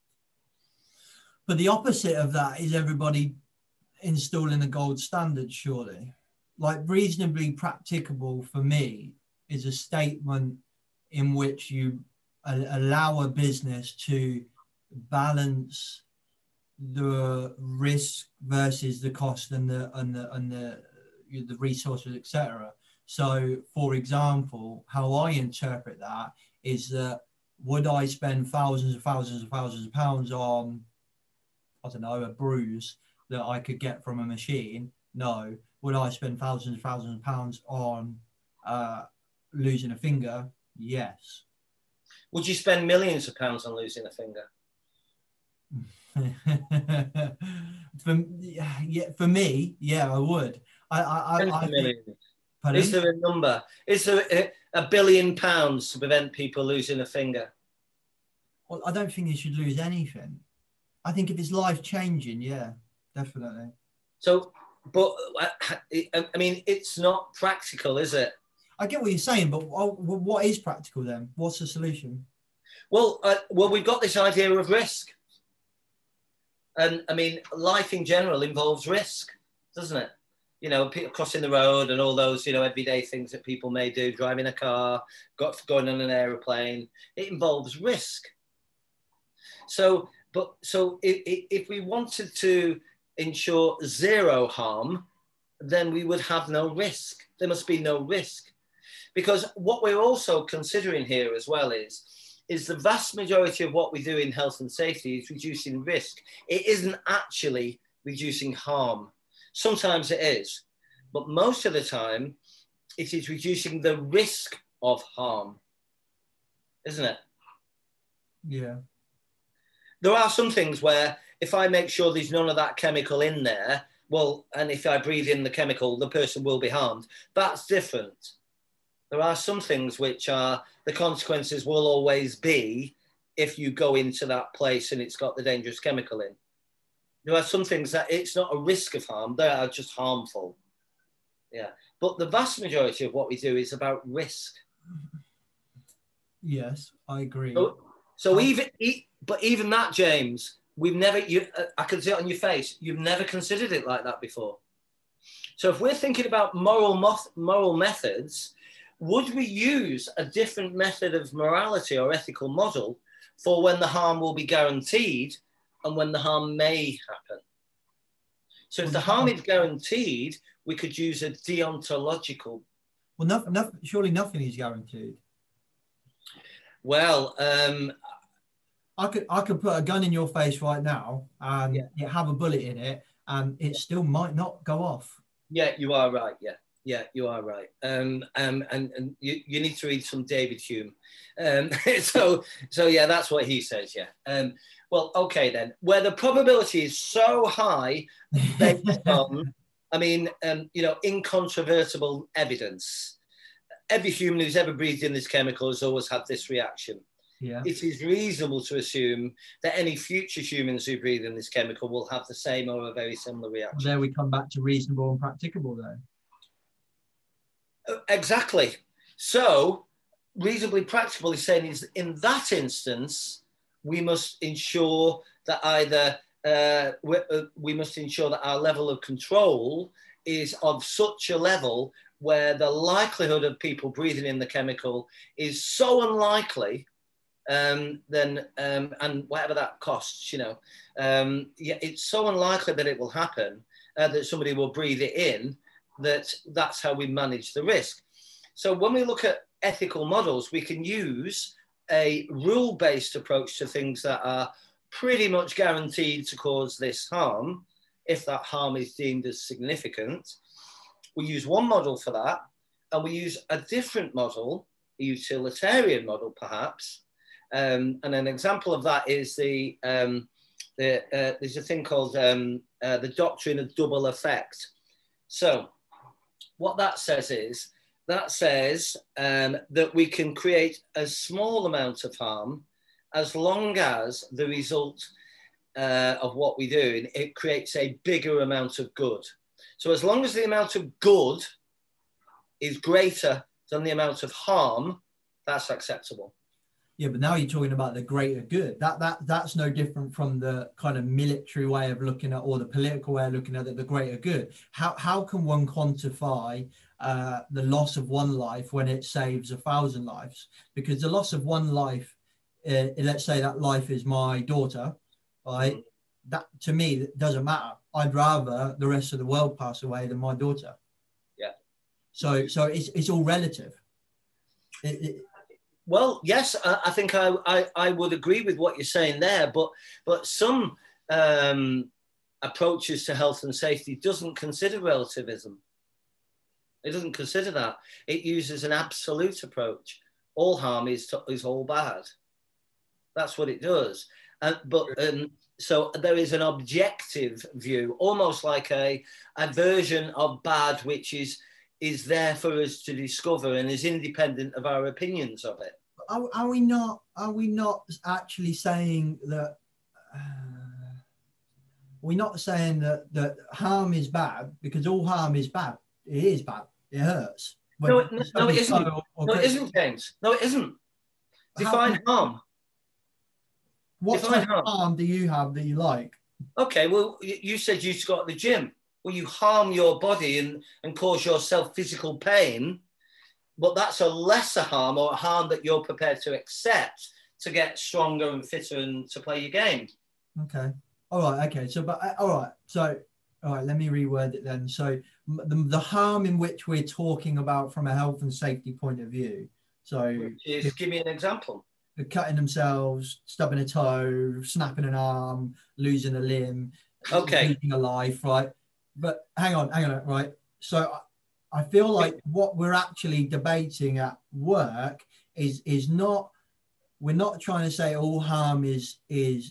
But the opposite of that is everybody installing a gold standard, surely. Like, reasonably practicable for me is a statement in which you allow a business to balance the risk versus the cost and the and the and the the resources, et cetera. So, for example, how I interpret that is that would I spend thousands and thousands and thousands of pounds on, I don't know, a bruise that I could get from a machine? No. Would I spend thousands and thousands of pounds on uh, losing a finger? Yes. Would you spend millions of pounds on losing a finger? for, yeah, for me, yeah, I would. I, I, I, I think, Is there a number? Is there a, a billion pounds to prevent people losing a finger? Well, I don't think you should lose anything. I think if it's life changing, yeah, definitely. So, but I mean, it's not practical, is it? I get what you're saying, but what is practical then? What's the solution? Well, uh, well, we've got this idea of risk. And I mean, life in general involves risk, doesn't it? You know, crossing the road and all those, you know, everyday things that people may do, driving a car, got going on an aeroplane. It involves risk. So, but so if, if we wanted to ensure zero harm, then we would have no risk. There must be no risk. Because what we're also considering here as well is, is the vast majority of what we do in health and safety is reducing risk. It isn't actually reducing harm. Sometimes it is, but most of the time it is reducing the risk of harm, isn't it? Yeah. There are some things where if I make sure there's none of that chemical in there, well, and if I breathe in the chemical, the person will be harmed. That's different. There are some things which are, the consequences will always be if you go into that place and it's got the dangerous chemical in. There are some things that it's not a risk of harm, they are just harmful. Yeah. But the vast majority of what we do is about risk. Yes, I agree. So, so even, but even that, James, we've never, you, I can see it on your face, you've never considered it like that before. So if we're thinking about moral, moral methods, would we use a different method of morality or ethical model for when the harm will be guaranteed and when the harm may happen? So if the harm is guaranteed, we could use a deontological. Well, no, no, surely nothing is guaranteed. Well, um, I could I could put a gun in your face right now and yeah. you have a bullet in it, and it still might not go off. Yeah, you are right. Yeah. Yeah, you are right. Um, um, and and you, you need to read some David Hume. Um, so, so yeah, that's what he says, yeah. Um, well, okay then. Where the probability is so high based on, I mean, um, you know, incontrovertible evidence. Every human who's ever breathed in this chemical has always had this reaction. Yeah. It is reasonable to assume that any future humans who breathe in this chemical will have the same or a very similar reaction. Well, there we come back to reasonable and practicable then. Exactly. So reasonably practical is saying is in that instance, we must ensure that either uh, we, uh, we must ensure that our level of control is of such a level where the likelihood of people breathing in the chemical is so unlikely, um, then um, and whatever that costs, you know, um, yeah, it's so unlikely that it will happen uh, that somebody will breathe it in, that that's how we manage the risk. So when we look at ethical models, we can use a rule-based approach to things that are pretty much guaranteed to cause this harm, if that harm is deemed as significant. We use one model for that, and we use a different model, a utilitarian model perhaps. Um, and an example of that is the, um, the uh, there's a thing called um, uh, the doctrine of double effect. So what that says is, that says um, that we can create a small amount of harm as long as the result uh, of what we do, it creates a bigger amount of good. So as long as the amount of good is greater than the amount of harm, that's acceptable. Yeah, but now you're talking about the greater good. That that that's no different from the kind of military way of looking at, or the political way of looking at it, the greater good. How how can one quantify uh, the loss of one life when it saves a thousand lives? Because the loss of one life, uh, let's say that life is my daughter, right? Mm. That to me it doesn't matter. I'd rather the rest of the world pass away than my daughter. Yeah. So so it's it's all relative. It, it, well, yes, I, I think I, I I would agree with what you're saying there, but but some um, approaches to health and safety doesn't consider relativism. It doesn't consider that. It uses an absolute approach. All harm is is all bad. That's what it does. Uh, but um, so there is an objective view, almost like a, a version of bad, which is is there for us to discover and is independent of our opinions of it. Are, are we not? Are we not actually saying that? Uh, we're not saying that that harm is bad, because all harm is bad. It is bad. It hurts. When no, it, no, it isn't. Or, or no, it isn't, James. No, it isn't. Define How, harm. What Define type harm. of harm do you have that you like? Okay, well, you said you used to go to the gym. Well, you harm your body and, and cause yourself physical pain, but that's a lesser harm, or a harm that you're prepared to accept to get stronger and fitter and to play your game. Okay. All right. Okay. So, but all right. So, all right. Let me reword it then. So, the, the harm in which we're talking about from a health and safety point of view. So, if, give me an example. Cutting themselves, stubbing a toe, snapping an arm, losing a limb, okay, losing a life, right? But hang on, hang on, right? So, I feel like what we're actually debating at work is is not. We're not trying to say all harm is is.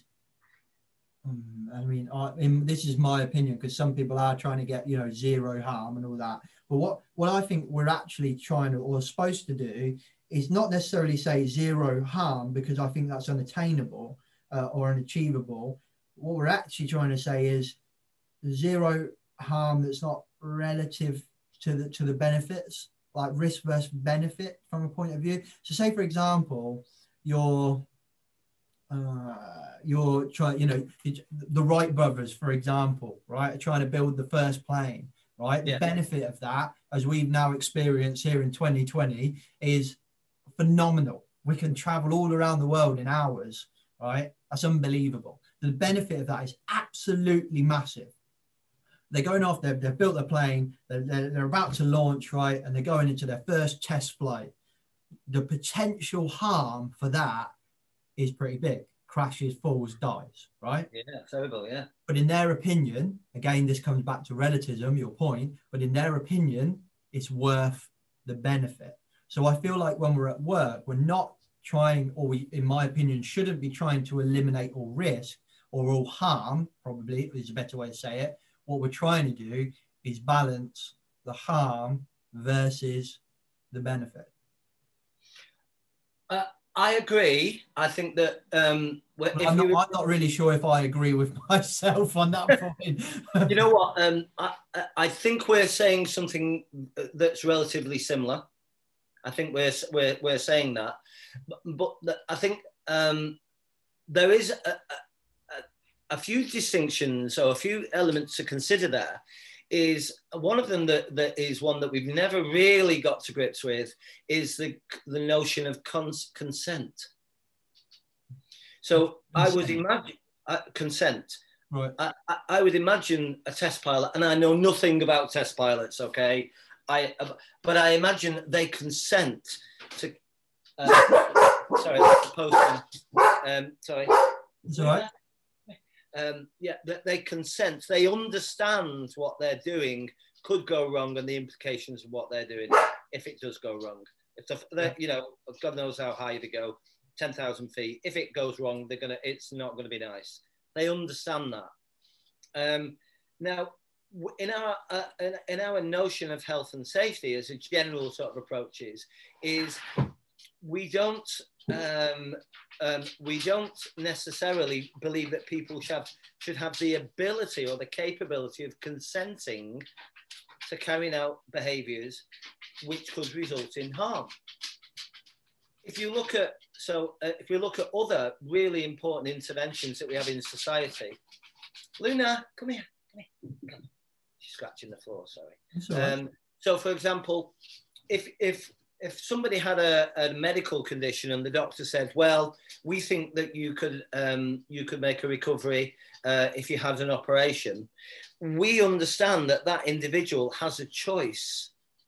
Um, I mean, I, in, this is my opinion, because some people are trying to get, you know, zero harm and all that. But what what I think we're actually trying to, or supposed to do, is not necessarily say zero harm, because I think that's unattainable uh, or unachievable. What we're actually trying to say is zero harm that's not relative to the to the benefits, like risk versus benefit from a point of view. So, say for example, you're uh, you're trying, you know, the Wright brothers, for example, right, are trying to build the first plane, right? The yeah. benefit of that, as we've now experienced here in twenty twenty, is phenomenal. We can travel all around the world in hours, right? That's unbelievable. The benefit of that is absolutely massive. They're going off, they've, they've built a plane, they're, they're, they're about to launch, right? And they're going into their first test flight. The potential harm for that is pretty big. Crashes, falls, dies, right? Yeah, terrible, yeah. But in their opinion, again, this comes back to relativism, your point, but in their opinion, it's worth the benefit. So I feel like when we're at work, we're not trying, or we, in my opinion, shouldn't be trying to eliminate all risk or all harm, probably is a better way to say it. What we're trying to do is balance the harm versus the benefit. Uh, I agree. I think that um, if I'm, not, you... I'm not really sure if I agree with myself on that point. You know what? Um, I, I think we're saying something that's relatively similar. I think we're we're we're saying that, but, but I think um, there is a, a, a few distinctions or a few elements to consider. There is one of them that, that is one that we've never really got to grips with, is the the notion of cons- consent. So consent. I would imagine uh, consent. Right. I, I, I would imagine a test pilot, and I know nothing about test pilots. Okay. I, but I imagine they consent to. Uh, sorry, that's the postman. Um, sorry. It's all right. Um, yeah, that they consent. They understand what they're doing could go wrong, and the implications of what they're doing if it does go wrong. If the, you know, God knows how high they go, ten thousand feet. If it goes wrong, they're gonna. It's not going to be nice. They understand that. Um, now. In our uh, in, in our notion of health and safety as a general sort of approach is, is we don't um, um, we don't necessarily believe that people should have, should have the ability or the capability of consenting to carrying out behaviours which could result in harm. If you look at so uh, if you look at other really important interventions that we have in society, Luna, come here, come here. Come. Scratching the floor, sorry. Right. Um, so, for example, if if if somebody had a, a medical condition and the doctor said, "Well, we think that you could um, you could make a recovery uh, if you had an operation," we understand that that individual has a choice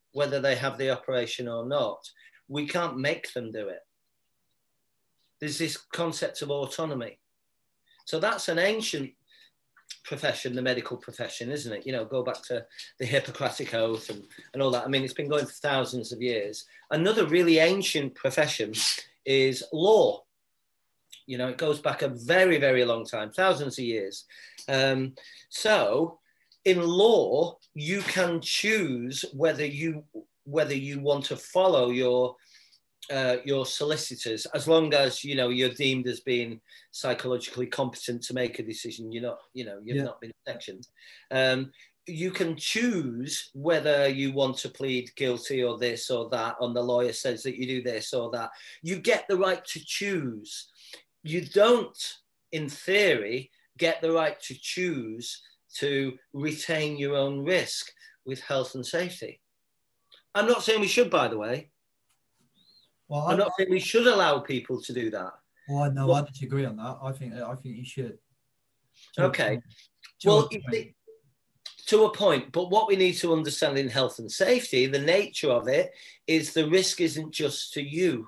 whether they have the operation or not. We can't make them do it. There's this concept of autonomy. So that's an ancient profession, the medical profession, isn't it? You know, go back to the Hippocratic Oath and, and all that. I mean, it's been going for thousands of years. Another really ancient profession is law. You know, it goes back a very, very long time, thousands of years. Um, so in law, you can choose whether you whether you want to follow your uh, your solicitors, as long as, you know, you're deemed as being psychologically competent to make a decision. You're not, you know, you've yeah. not been sectioned. Um, you can choose whether you want to plead guilty or this or that, and the lawyer says that you do this or that. You get the right to choose. You don't, in theory, get the right to choose to retain your own risk with health and safety. I'm not saying we should, by the way. Well, I'm I, not saying we should allow people to do that. Well, no, but, I disagree on that. I think I think you should. To okay. To well, you see, to a point. But what we need to understand in health and safety, the nature of it, is the risk isn't just to you.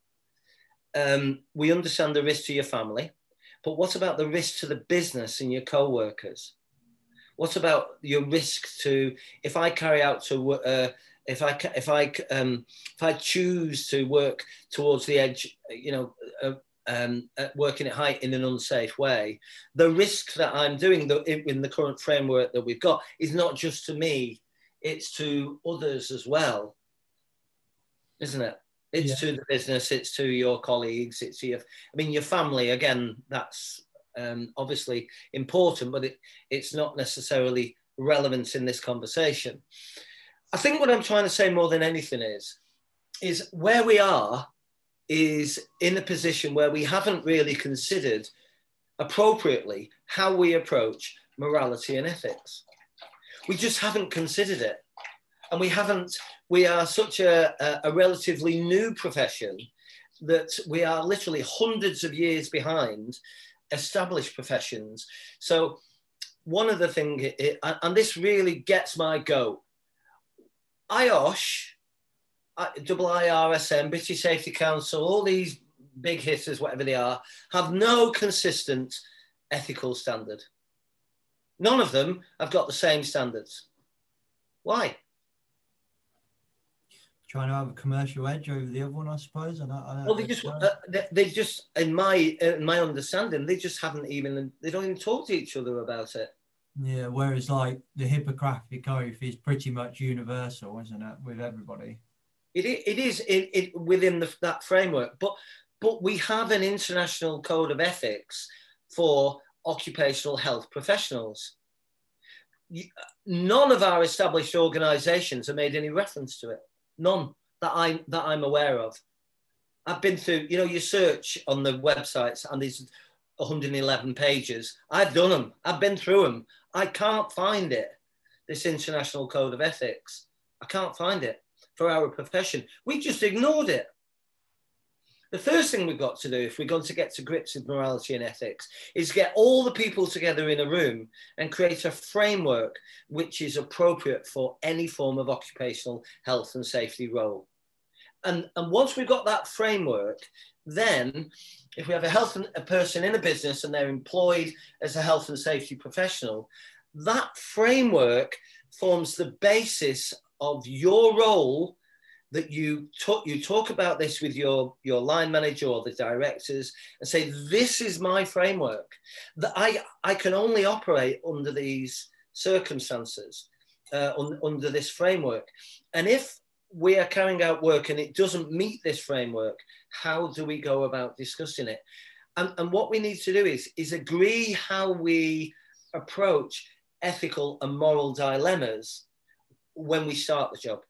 Um, we understand the risk to your family, but what about the risk to the business and your co-workers? What about your risk to, if I carry out to, uh, if I if I um, if I choose to work towards the edge, you know, uh, um, uh, working at height in an unsafe way, the risk that I'm doing the, in the current framework that we've got is not just to me, it's to others as well, isn't it? It's yeah. to the business, it's to your colleagues, it's to your, I mean, your family, again, that's um, obviously important, but it, it's not necessarily relevant in this conversation. I think what I'm trying to say more than anything is, is where we are is in a position where we haven't really considered appropriately how we approach morality and ethics. We just haven't considered it. And we haven't, we are such a, a, a relatively new profession that we are literally hundreds of years behind established professions. So one of the things, and this really gets my goat, I O S H, I R S M, British Safety Council, all these big hitters, whatever they are, have no consistent ethical standard. None of them have got the same standards. Why? Trying to have a commercial edge over the other one, I suppose. I don't, I don't well, they just, uh, they, they just, in my uh, in my understanding, they just haven't even, they don't even talk to each other about it. Yeah, whereas like the Hippocratic Oath is pretty much universal, isn't it, with everybody? It it is it, it within the, that framework, but but we have an international code of ethics for occupational health professionals. None of our established organisations have made any reference to it. None that I that I'm aware of. I've been through, you know, you search on the websites and these one hundred eleven pages. I've done them. I've been through them. I can't find it. This international code of ethics. I can't find it for our profession. We just ignored it. The first thing we've got to do, if we're going to get to grips with morality and ethics, is get all the people together in a room and create a framework which is appropriate for any form of occupational health and safety role. And, and once we've got that framework, then if we have a health and, a person in a business and they're employed as a health and safety professional, that framework forms the basis of your role that you talk, you talk about this with your, your line manager or the directors and say, this is my framework, that I, I can only operate under these circumstances, uh, un, under this framework. And if we are carrying out work and it doesn't meet this framework, how do we go about discussing it? And, and what we need to do is, is agree how we approach ethical and moral dilemmas when we start the job.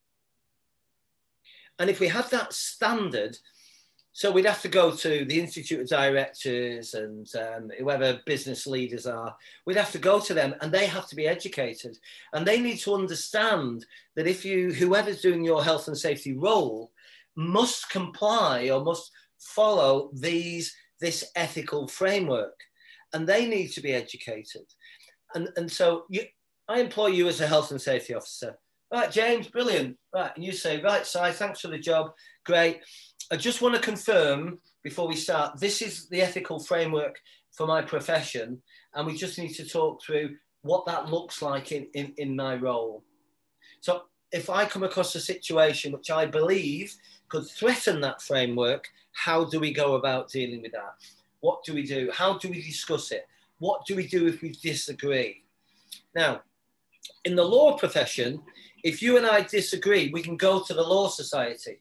And if we have that standard, so we'd have to go to the Institute of Directors and um, whoever business leaders are, we'd have to go to them and they have to be educated. And they need to understand that if you, whoever's doing your health and safety role must comply or must follow these, this ethical framework. And they need to be educated. And, and so you, I employ you as a health and safety officer. Right, James, brilliant. Right, and you say, right, Si, thanks for the job. Great. I just want to confirm before we start, this is the ethical framework for my profession, and we just need to talk through what that looks like in, in, in my role. So if I come across a situation which I believe could threaten that framework, how do we go about dealing with that? What do we do? How do we discuss it? What do we do if we disagree? Now, in the law profession, if you and I disagree, we can go to the Law Society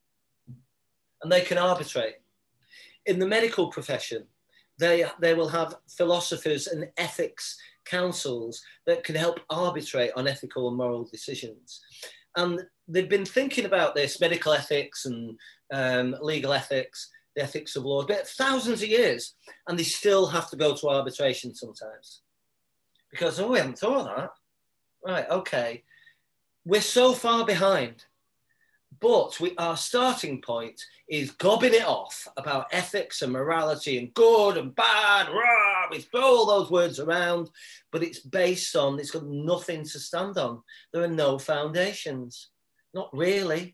and they can arbitrate. In the medical profession, they, they will have philosophers and ethics councils that can help arbitrate on ethical and moral decisions. And they've been thinking about this, medical ethics and um, legal ethics, the ethics of law, but thousands of years, and they still have to go to arbitration sometimes. Because, oh, we haven't thought of that. Right, okay. We're so far behind, but we, our starting point is gobbing it off about ethics and morality and good and bad, rah, we throw all those words around, but it's based on, it's got nothing to stand on. There are no foundations, not really.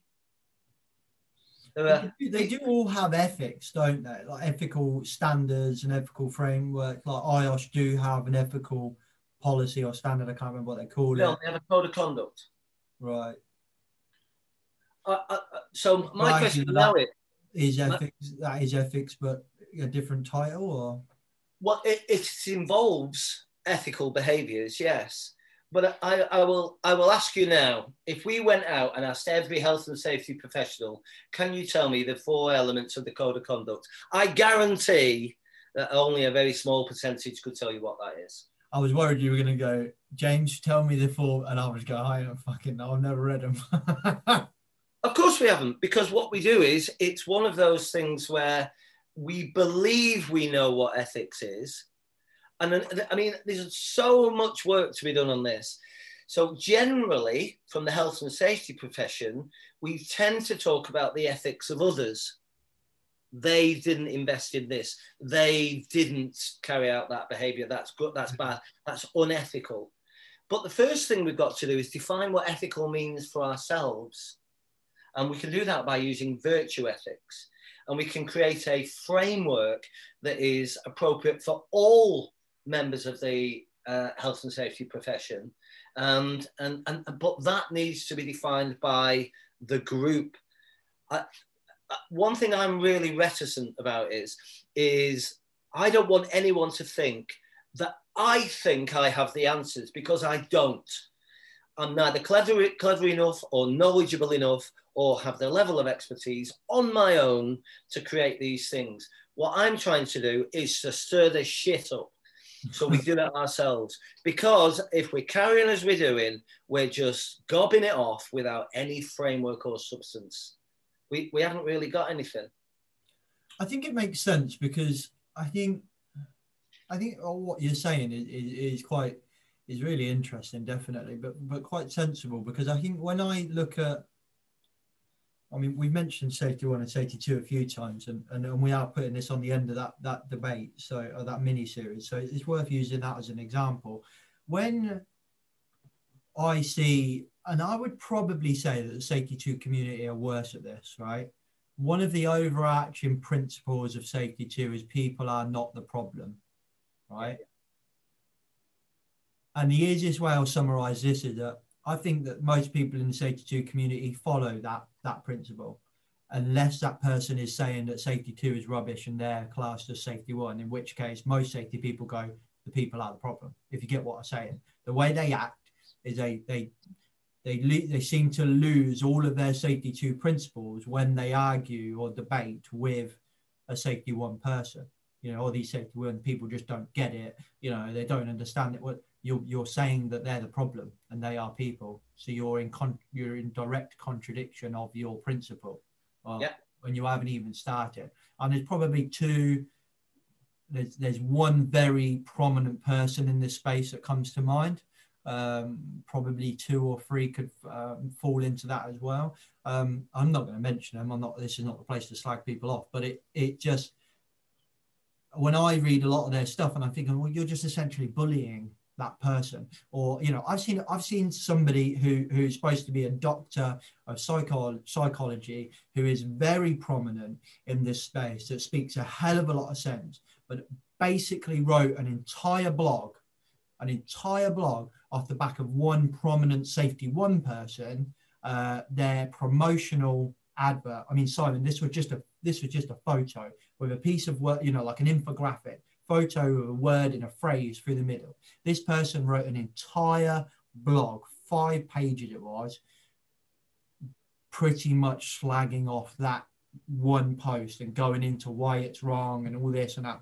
There are, they, do, they do all have ethics, don't they? Like ethical standards and ethical framework, like I O S do have an ethical policy or standard, I can't remember what they call no, it. they have a code of conduct. Right. Uh, uh, so my right, question that now is, is ethics, that is ethics, but a different title, or? Well, it, it involves ethical behaviours, yes. But I, I will I will ask you now, if we went out and asked every health and safety professional, can you tell me the four elements of the code of conduct? I guarantee that only a very small percentage could tell you what that is. I was worried you were going to go, James, tell me the four, and I was going, I don't fucking know, I've never read them. Of course we haven't, because what we do is, it's one of those things where we believe we know what ethics is. And I mean, there's so much work to be done on this. So generally, from the health and safety profession, we tend to talk about the ethics of others. They didn't invest in this. They didn't carry out that behavior. That's good. That's bad. That's unethical. But the first thing we've got to do is define what ethical means for ourselves. And we can do that by using virtue ethics. And we can create a framework that is appropriate for all members of the uh, health and safety profession. And, and, and, but that needs to be defined by the group. Uh, one thing I'm really reticent about is, is I don't want anyone to think that I think I have the answers, because I don't. I'm neither clever, clever enough or knowledgeable enough or have the level of expertise on my own to create these things. What I'm trying to do is to stir this shit up. So we do that ourselves. Because if we're carrying as we're doing, we're just gobbing it off without any framework or substance. We, we haven't really got anything. I think it makes sense, because I think I think what you're saying is, is, is quite is really interesting, definitely, but but quite sensible, because I think when I look at, I mean, we've mentioned safety one and safety two a few times, and, and, and we are putting this on the end of that that debate, so or that mini series. So it's worth using that as an example. When I see, and I would probably say that the safety two community are worse at this, right? One of the overarching principles of safety two is people are not the problem, right? And the easiest way I'll summarize this is that I think that most people in the safety two community follow that, that principle, unless that person is saying that safety two is rubbish and they're classed as safety one, in which case most safety people go, the people are the problem, if you get what I'm saying. The way they act is they, they, they, they seem to lose all of their safety two principles when they argue or debate with a safety one person. You know, all these safety one people just don't get it. You know, they don't understand it. What you're, you're saying that they're the problem and they are people. So you're in con- you're in direct contradiction of your principle uh, yeah. when you haven't even started. And there's probably two. There's there's one very prominent person in this space that comes to mind. Um, probably two or three could um, fall into that as well. Um, I'm not going to mention them. I'm not. This is not the place to slag people off. But it it just, when I read a lot of their stuff and I'm thinking, well, you're just essentially bullying that person. Or, you know, I've seen I've seen somebody who who's supposed to be a doctor of psycho- psychology who is very prominent in this space, that speaks a hell of a lot of sense, but basically wrote an entire blog, an entire blog off the back of one prominent Safety One person, uh, their promotional advert. I mean, Simon, this was just a this was just a photo with a piece of work, you know, like an infographic photo of a word in a phrase through the middle. This person wrote an entire blog, five pages it was, pretty much slagging off that one post and going into why it's wrong and all this and that.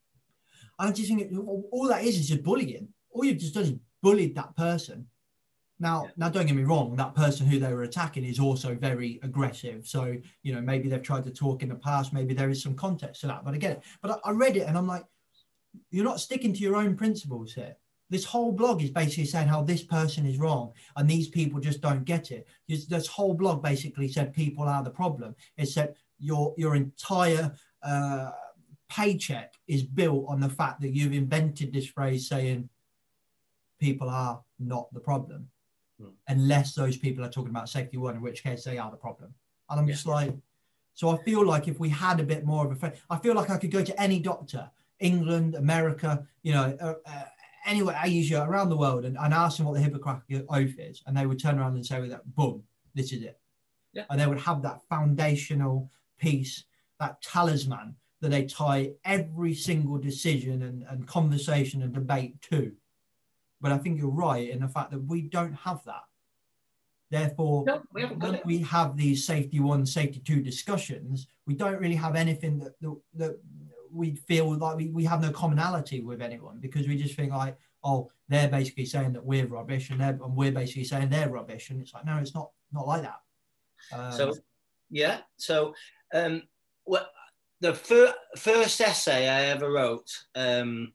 I just think it, all that is is just bullying. All you've just done is bullied that person. Now, yeah. now, don't get me wrong, that person who they were attacking is also very aggressive. So, you know, maybe they've tried to talk in the past, maybe there is some context to that, but I get it. But I, I read it and I'm like, you're not sticking to your own principles here. This whole blog is basically saying how this person is wrong and these people just don't get it. This whole blog basically said people are the problem. It said your, your entire uh, paycheck is built on the fact that you've invented this phrase saying people are not the problem. Unless those people are talking about Safety One, in which case they are the problem. And I'm yeah. just like, so I feel like if we had a bit more of a, I feel like I could go to any doctor, England, America, you know, uh, uh, anywhere, Asia, around the world, and, and ask them what the Hippocratic Oath is, and they would turn around and say, with that, boom, this is it. Yeah. And they would have that foundational piece, that talisman that they tie every single decision and, and conversation and debate to. But I think you're right in the fact that we don't have that. Therefore, no, we when we have these Safety One, Safety Two discussions, we don't really have anything that, that, that we feel like we, we have no commonality with anyone, because we just think like, oh, they're basically saying that we're rubbish and, they're, and we're basically saying they're rubbish. And it's like, no, it's not not like that. Um, so, yeah. So um, well, the fir- first essay I ever wrote, um,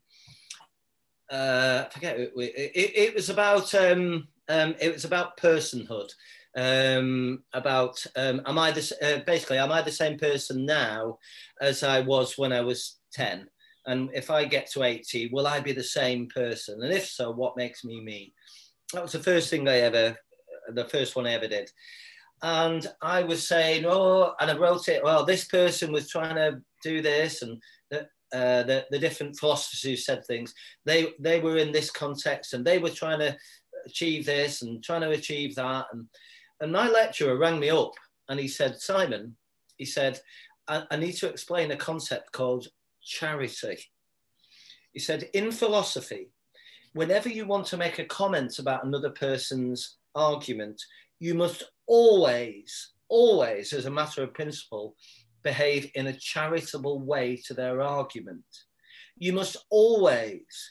uh, I forget, it, it, it was about, um, um, it was about personhood. Um, about um, am I the uh, basically am I the same person now as I was when I was ten, and if I get to eighty, will I be the same person, and if so, what makes me me? That was the first thing I ever, the first one I ever did, and I was saying, oh, and I wrote it, well, this person was trying to do this, and the uh, the, the different philosophers who said things, they they were in this context, and they were trying to achieve this and trying to achieve that, and And my lecturer rang me up and he said, Simon, he said, I, I need to explain a concept called charity. He said, in philosophy, whenever you want to make a comment about another person's argument, you must always, always, as a matter of principle, behave in a charitable way to their argument. You must always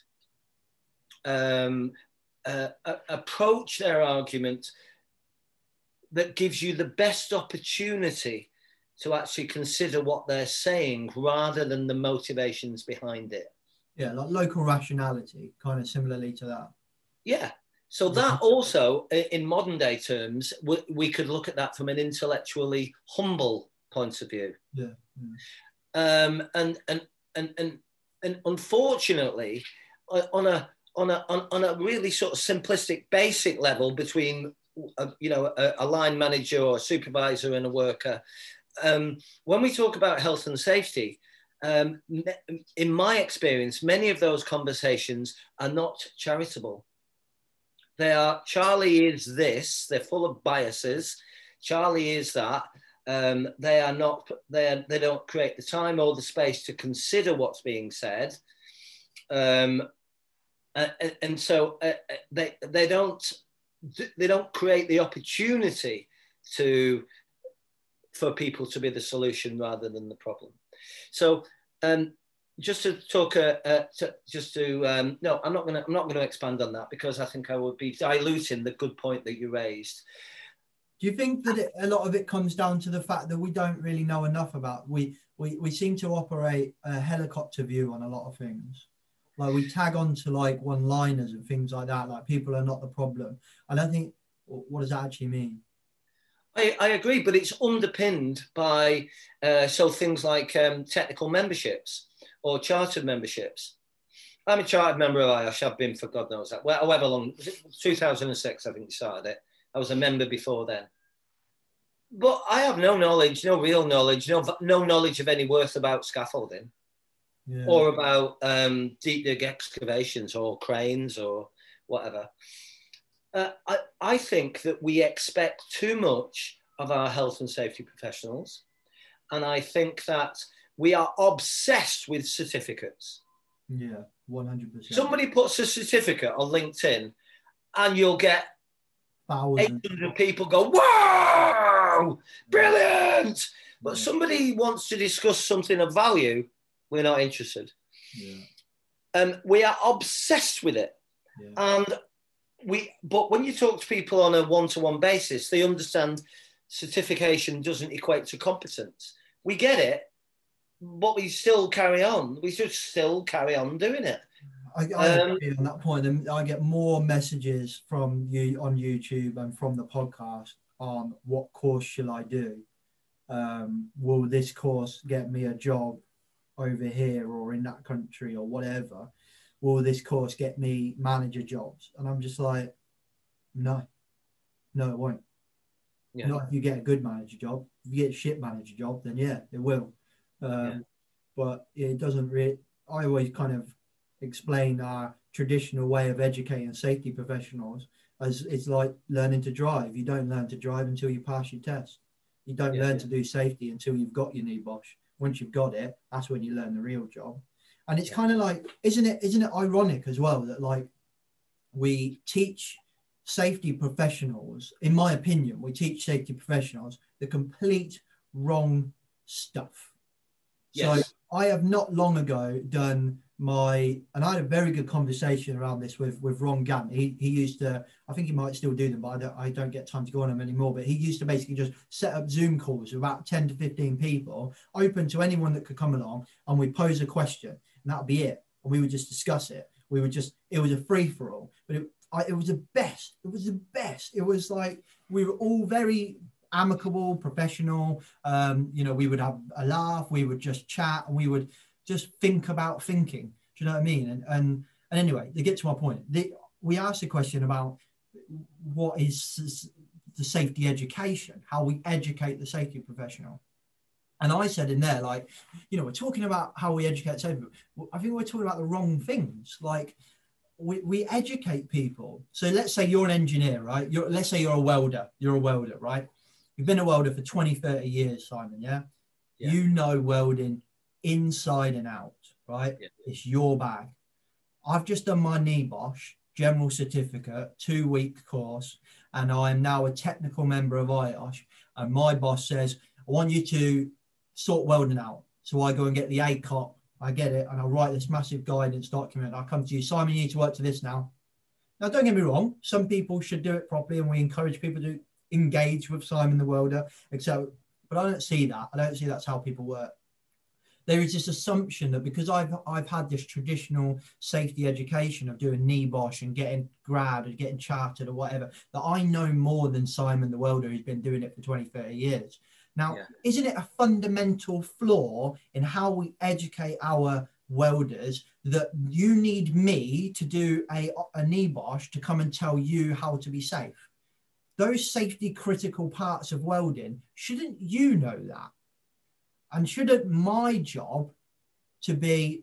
um, uh, uh, approach their argument that gives you the best opportunity to actually consider what they're saying rather than the motivations behind it. Yeah, like local rationality, kind of similarly to that. Yeah. So that also, in modern day terms, we, we could look at that from an intellectually humble point of view. Yeah. yeah. Um, and, and, and, and, and unfortunately, on a, on a, on, on a really sort of simplistic, basic level between A, you know, a, a line manager or a supervisor and a worker. Um, when we talk about health and safety, um, in my experience, many of those conversations are not charitable. They are, Charlie is this, they're full of biases. Charlie is that. Um, they are not, they, are, they don't create the time or the space to consider what's being said. Um, and, and so uh, they, they don't, they don't create the opportunity to for people to be the solution rather than the problem. So um, just to talk, uh, uh, to, just to um, no, I'm not going to I'm not going to expand on that because I think I would be diluting the good point that you raised. Do you think that it, a lot of it comes down to the fact that we don't really know enough about we we we seem to operate a helicopter view on a lot of things? Like we tag on to like one-liners and things like that, like people are not the problem. I don't think, what does that actually mean? I, I agree, but it's underpinned by, uh, so things like um, technical memberships or chartered memberships. I'm a chartered member of I O S H. I've been for God knows that. Well, however long, was it two thousand six, I think we started it. I was a member before then. But I have no knowledge, no real knowledge, no, no knowledge of any worth about scaffolding yeah. or about um, deep dig excavations or cranes or whatever. Uh, I, I think that we expect too much of our health and safety professionals. And I think that we are obsessed with certificates. Yeah, one hundred percent. Somebody puts a certificate on LinkedIn and you'll get Thousands. eight hundred people go, wow, brilliant. But yeah. somebody wants to discuss something of value, we're not interested. Yeah. Um, we are obsessed with it. Yeah. And we, but when you talk to people on a one-to-one basis, they understand certification doesn't equate to competence. We get it, but we still carry on. We should still carry on doing it. I, I um, agree on that point. And I get more messages from you on YouTube and from the podcast on what course shall I do? Um, will this course get me a job over here or in that country or whatever? Will this course get me manager jobs? And I'm just like, no, no, it won't. Yeah. Not if you get a good manager job. If you get a shit manager job, then yeah, it will. Um, yeah. But it doesn't really, I always kind of explain our traditional way of educating safety professionals as it's like learning to drive. You don't learn to drive until you pass your test. You don't yeah, learn yeah. to do safety until you've got your knee bosh. Once you've got it, that's when you learn the real job. And it's yeah. kind of like, isn't it, isn't it ironic as well that like we teach safety professionals, in my opinion, we teach safety professionals the complete wrong stuff. Yes. So I have not long ago done my, and I had a very good conversation around this with, with Ron Gant. He, he used to, I think he might still do them, but I don't, I don't get time to go on them anymore. But he used to basically just set up Zoom calls with about ten to fifteen people, open to anyone that could come along, and we pose a question, and that would be it. And we would just discuss it. We would just, it was a free for all, but it, I, it was the best. It was the best. It was like, we were all very amicable, professional. Um, you know, we would have a laugh, we would just chat, and we would just think about thinking. Do you know what I mean? And and, and anyway, to get to my point, the, we asked a question about what is the safety education, how we educate the safety professional. And I said in there, like, you know, we're talking about how we educate safety. I think we're talking about the wrong things. Like, we, we educate people. So let's say you're an engineer, right? You're, let's say you're a welder. You're a welder, right? You've been a welder for twenty, thirty years, Simon, yeah? yeah. You know welding inside and out, right? Yeah. It's your bag. I've just done my N E B O S H, general certificate, two-week course, and I am now a technical member of I O S H, and my boss says, I want you to sort welding out. So I go and get the A C O P, I get it, and I write this massive guidance document. I come to you, Simon, you need to work to this now. Now, don't get me wrong, some people should do it properly, and we encourage people to engage with Simon the welder, except, but I don't see that. I don't see that's how people work. There is this assumption that because I've I've had this traditional safety education of doing N E B O S H and getting grad and getting chartered or whatever, that I know more than Simon the welder who's been doing it for twenty, thirty years. Now, yeah. isn't it a fundamental flaw in how we educate our welders that you need me to do a, a N E B O S H to come and tell you how to be safe? Those safety critical parts of welding, shouldn't you know that? And shouldn't my job to be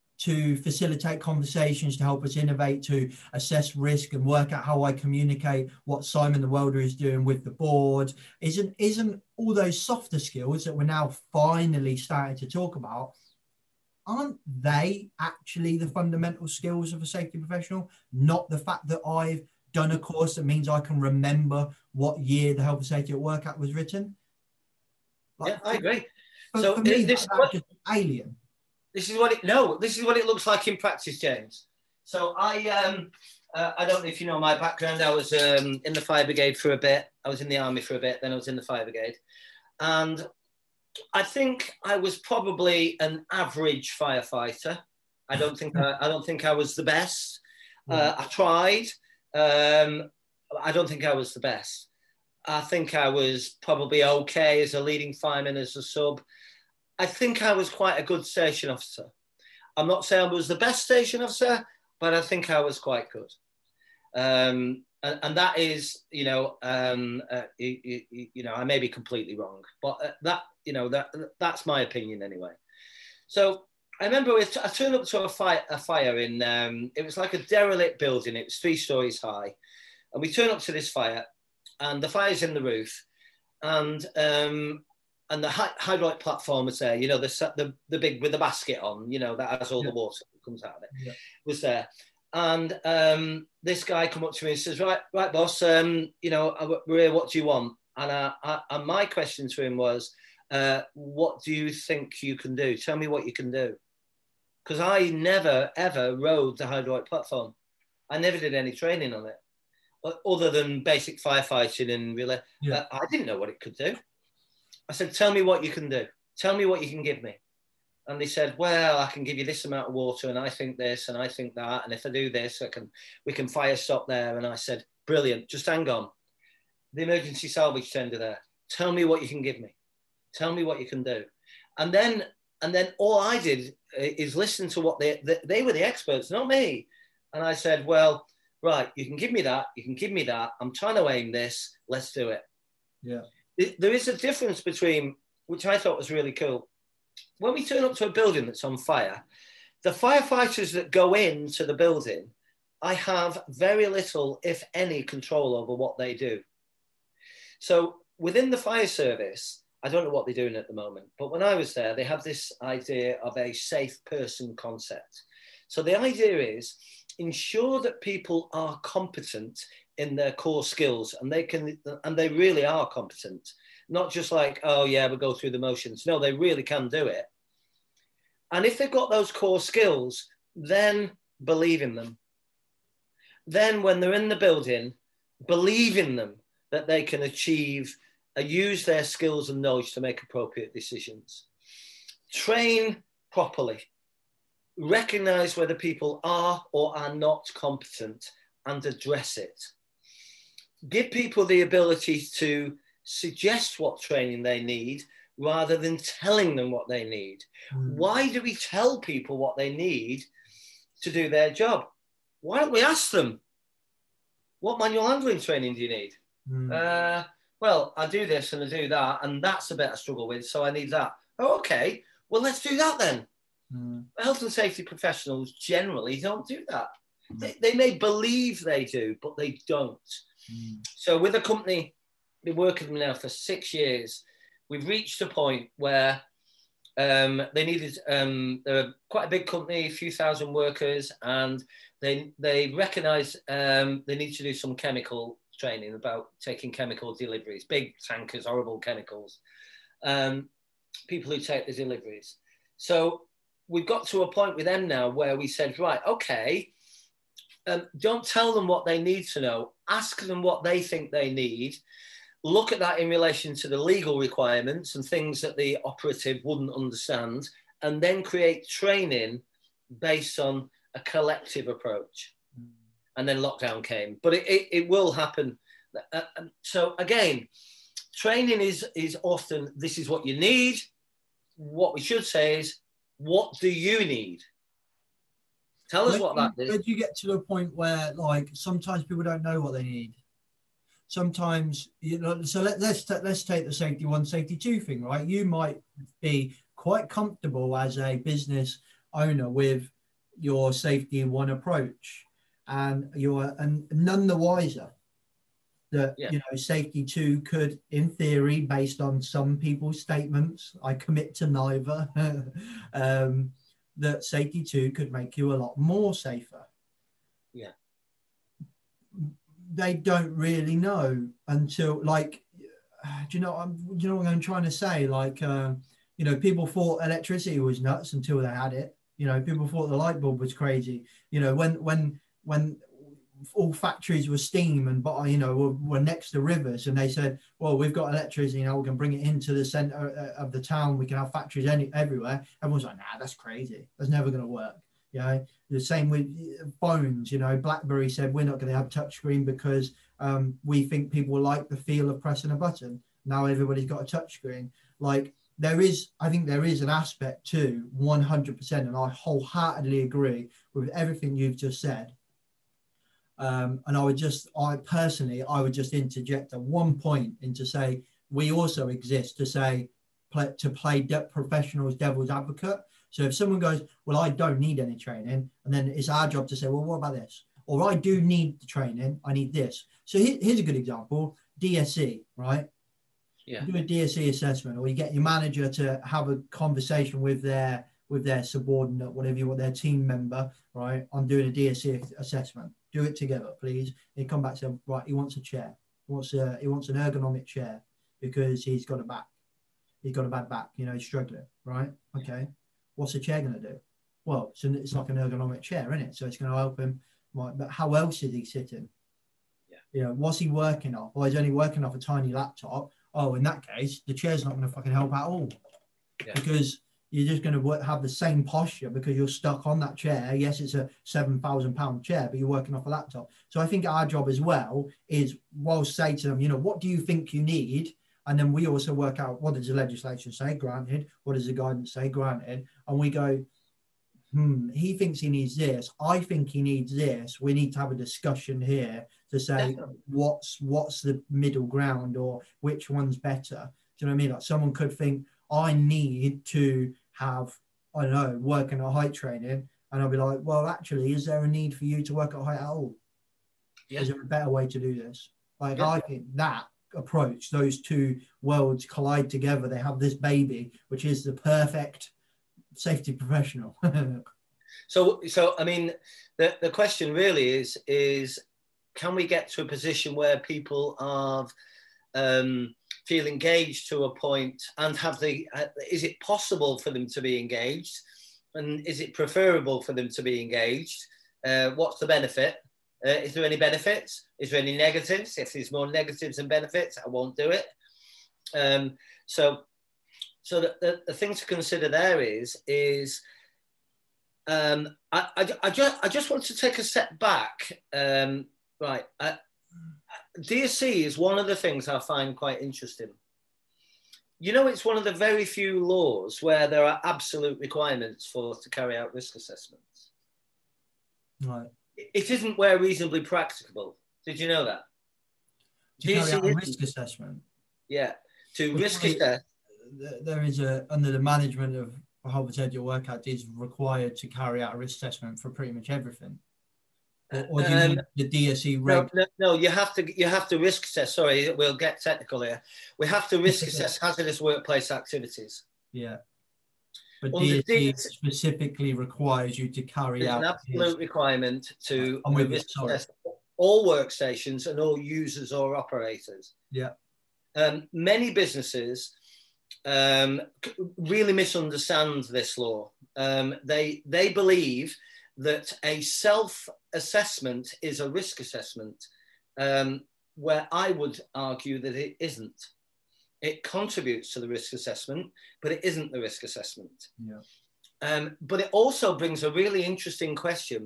to facilitate conversations, to help us innovate, to assess risk and work out how I communicate what Simon the welder is doing with the board? Isn't, isn't all those softer skills that we're now finally starting to talk about, aren't they actually the fundamental skills of a safety professional? Not the fact that I've done a course that means I can remember what year the Health and Safety at Work Act was written? Like, yeah, I agree. For, so for me, this that, what, just alien. This is what it no. This is what it looks like in practice, James. So I um uh, I don't know if you know my background. I was um, in the fire brigade for a bit. I was in the army for a bit. Then I was in the fire brigade, and I think I was probably an average firefighter. I don't think I, I don't think I was the best. Uh, I tried. Um, I don't think I was the best. I think I was probably okay as a leading fireman, as a sub. I think I was quite a good station officer. I'm not saying I was the best station officer, but I think I was quite good. Um, and, and that is, you know, um, uh, you, you, you know, I may be completely wrong, but uh, that, you know, that that's my opinion anyway. So I remember we t- I turned up to a fire, a fire in, um, it was like a derelict building. It was three stories high. And we turned up to this fire, and the fire's in the roof, and um, and the hy- hydraulic platform was there, you know, the, the the big with the basket on, you know, that has all yeah. the water that comes out of it, yeah. was there. And um, this guy come up to me and says, right, right, boss, um, you know, we're here, what do you want? And, I, I, and my question to him was, uh, what do you think you can do? Tell me what you can do. Because I never, ever rode the hydraulic platform. I never did any training on it, other than basic firefighting and relay. Yeah. Uh, I didn't know what it could do. I said, tell me what you can do. Tell me what you can give me. And they said, well, I can give you this amount of water, and I think this, and I think that. And if I do this, I can, we can fire stop there. And I said, brilliant, just hang on. The emergency salvage tender there. Tell me what you can give me. Tell me what you can do. And then, and then all I did is listen to what they, they, they were the experts, not me. And I said, well, right, you can give me that. You can give me that. I'm trying to aim this. Let's do it. Yeah. There is a difference between, which I thought was really cool. When we turn up to a building that's on fire, the firefighters that go into the building, I have very little, if any, control over what they do. So within the fire service, I don't know what they're doing at the moment, but when I was there, they have this idea of a safe person concept. So the idea is ensure that people are competent in their core skills, and they can, and they really are competent. Not just like, oh yeah, we'll go through the motions. No, they really can do it. And if they've got those core skills, then believe in them. Then when they're in the building, believe in them that they can achieve, uh, use their skills and knowledge to make appropriate decisions. Train properly. Recognize whether people are or are not competent and address it. Give people the ability to suggest what training they need rather than telling them what they need. Mm. Why do we tell people what they need to do their job? Why don't we ask them, what manual handling training do you need? Mm. Uh, well, I do this and I do that, and that's a bit I struggle with, so I need that. Oh, okay, well, let's do that then. Mm. Health and safety professionals generally don't do that. Mm. They, they may believe they do, but they don't. Mm. So with a company, been working with them now for six years, we've reached a point where um, they needed, um, they're quite a big company, a few thousand workers, and they they recognise um, they need to do some chemical training about taking chemical deliveries, big tankers, horrible chemicals, um, people who take the deliveries. So we've got to a point with them now where we said, right, okay, um, don't tell them what they need to know, ask them what they think they need. Look at that in relation to the legal requirements and things that the operative wouldn't understand, and then create training based on a collective approach. Mm. And then lockdown came, but it, it, it will happen. Uh, so again, training is, is often, this is what you need. What we should say is, what do you need? Tell us what that is. Where do you get to the point where, like, sometimes people don't know what they need? Sometimes, you know, so let, let's t- let's take the safety one, safety two thing, right? You might be quite comfortable as a business owner with your safety one approach, and you're and none the wiser that yeah. you know safety two could, in theory, based on some people's statements, I commit to neither, um, that safety two could make you a lot more safer. Yeah. They don't really know until, like, do you know, I'm, do you know what I'm trying to say? Like, uh, you know, people thought electricity was nuts until they had it. You know, people thought the light bulb was crazy. You know, when when when all factories were steam and, you know, were, were next to rivers, and they said, well, we've got electricity now, we can bring it into the center of the town. We can have factories any, everywhere. Everyone's like, nah, that's crazy. That's never going to work. You know, the same with phones. You know, BlackBerry said we're not going to have touchscreen because um, we think people like the feel of pressing a button. Now everybody's got a touchscreen. Like, there is, I think there is an aspect to one hundred percent, and I wholeheartedly agree with everything you've just said. Um, and I would just, I personally, I would just interject at one point into say, we also exist to say, play, to play de- professionals devil's advocate. So if someone goes, well, I don't need any training, and then it's our job to say, well, what about this? Or I do need the training, I need this. So here, here's a good example, D S E, right? Yeah. You do a D S E assessment, or you get your manager to have a conversation with their with their subordinate, whatever you want, their team member, right? I'm doing a D S E assessment. Do it together, please. They come back and say, right, he wants a chair. He wants a he wants an ergonomic chair because he's got a back. He's got a bad back, you know, he's struggling, right? Okay. What's the chair going to do? Well, so it's like an ergonomic chair, isn't it? So it's going to help him. Right, but how else is he sitting? Yeah. You know, what's he working off? Or he's only working off a tiny laptop. Oh, in that case, the chair's not going to fucking help at all. Yeah. Because you're just going to have the same posture because you're stuck on that chair. Yes, it's a seven thousand pound chair, but you're working off a laptop. So I think our job as well is, well, say to them, you know, what do you think you need? And then we also work out, what does the legislation say? Granted. What does the guidance say? Granted. And we go, hmm, he thinks he needs this. I think he needs this. We need to have a discussion here to say what's what's the middle ground, or which one's better. Do you know what I mean? Like someone could think, I need to have, I don't know, working at height training. And I'll be like, well, actually, is there a need for you to work at height at all? Yeah. Is there a better way to do this? Like, yeah. I think that approach, those two worlds collide together. They have this baby, which is the perfect safety professional. so, so I mean, the, the question really is, is can we get to a position where people are um, feel engaged to a point and have the, uh, is it possible for them to be engaged? And is it preferable for them to be engaged? Uh, what's the benefit? Uh, is there any benefits? Is there any negatives? If there's more negatives than benefits, I won't do it. Um, so, so the, the, the thing to consider there is, is um, I, I, I, just, I just want to take a step back. Um, right. Uh, D S E is one of the things I find quite interesting. You know, it's one of the very few laws where there are absolute requirements for to carry out risk assessments. Right. It isn't where reasonably practicable. Did you know that? To carry out a risk assessment? Yeah. To risk assess. There is a, under the management of Harvard Educational Workout, is required to carry out a risk assessment for pretty much everything. Or, or do you um, need the D S E reg? No, no, no, you have to you have to risk assess. Sorry, we'll get technical here. We have to risk assess hazardous workplace activities. Yeah. But D S E specifically requires you to carry out... an absolute his... requirement to risk assess all workstations and all users or operators. Yeah. Um, many businesses um, really misunderstand this law. Um, they they believe that a self-assessment is a risk assessment, um, where I would argue that it isn't. It contributes to the risk assessment, but it isn't the risk assessment. Yeah. Um, but it also brings a really interesting question.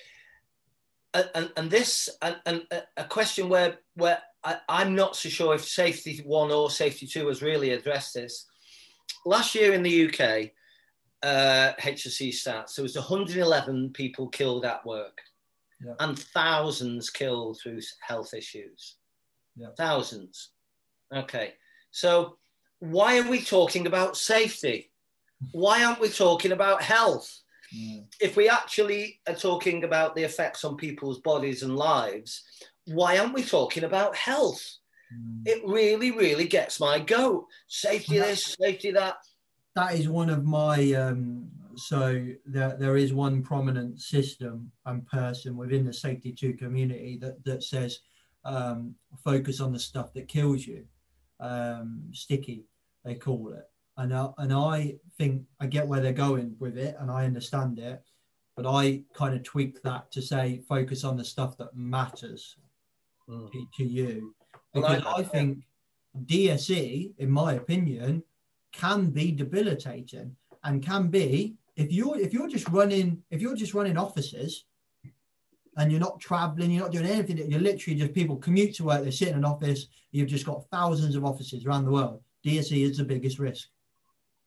And, and, and this, and, and a question where, where I, I'm not so sure if Safety One or Safety Two has really addressed this. Last year in the U K, uh, H S C stats, there was one hundred eleven people killed at work, yeah. and thousands killed through health issues. Yeah. Thousands. Okay. So why are we talking about safety? Why aren't we talking about health? Yeah. If we actually are talking about the effects on people's bodies and lives, why aren't we talking about health? Mm. It really, really gets my goat. Safety that, this, safety that. That is one of my, um, so there, there is one prominent system and person within the Safety two community that, that says, um, focus on the stuff that kills you. Um, sticky, they call it. And I, and I think I get where they're going with it and I understand it, but I kind of tweak that to say focus on the stuff that matters mm. to, to you. Because well, I, I think D S E, in my opinion, can be debilitating and can be, if you're if you're just running if you're just running offices and you're not traveling, you're not doing anything, you're literally just people commute to work, they sit in an office, you've just got thousands of offices around the world. D S E is the biggest risk.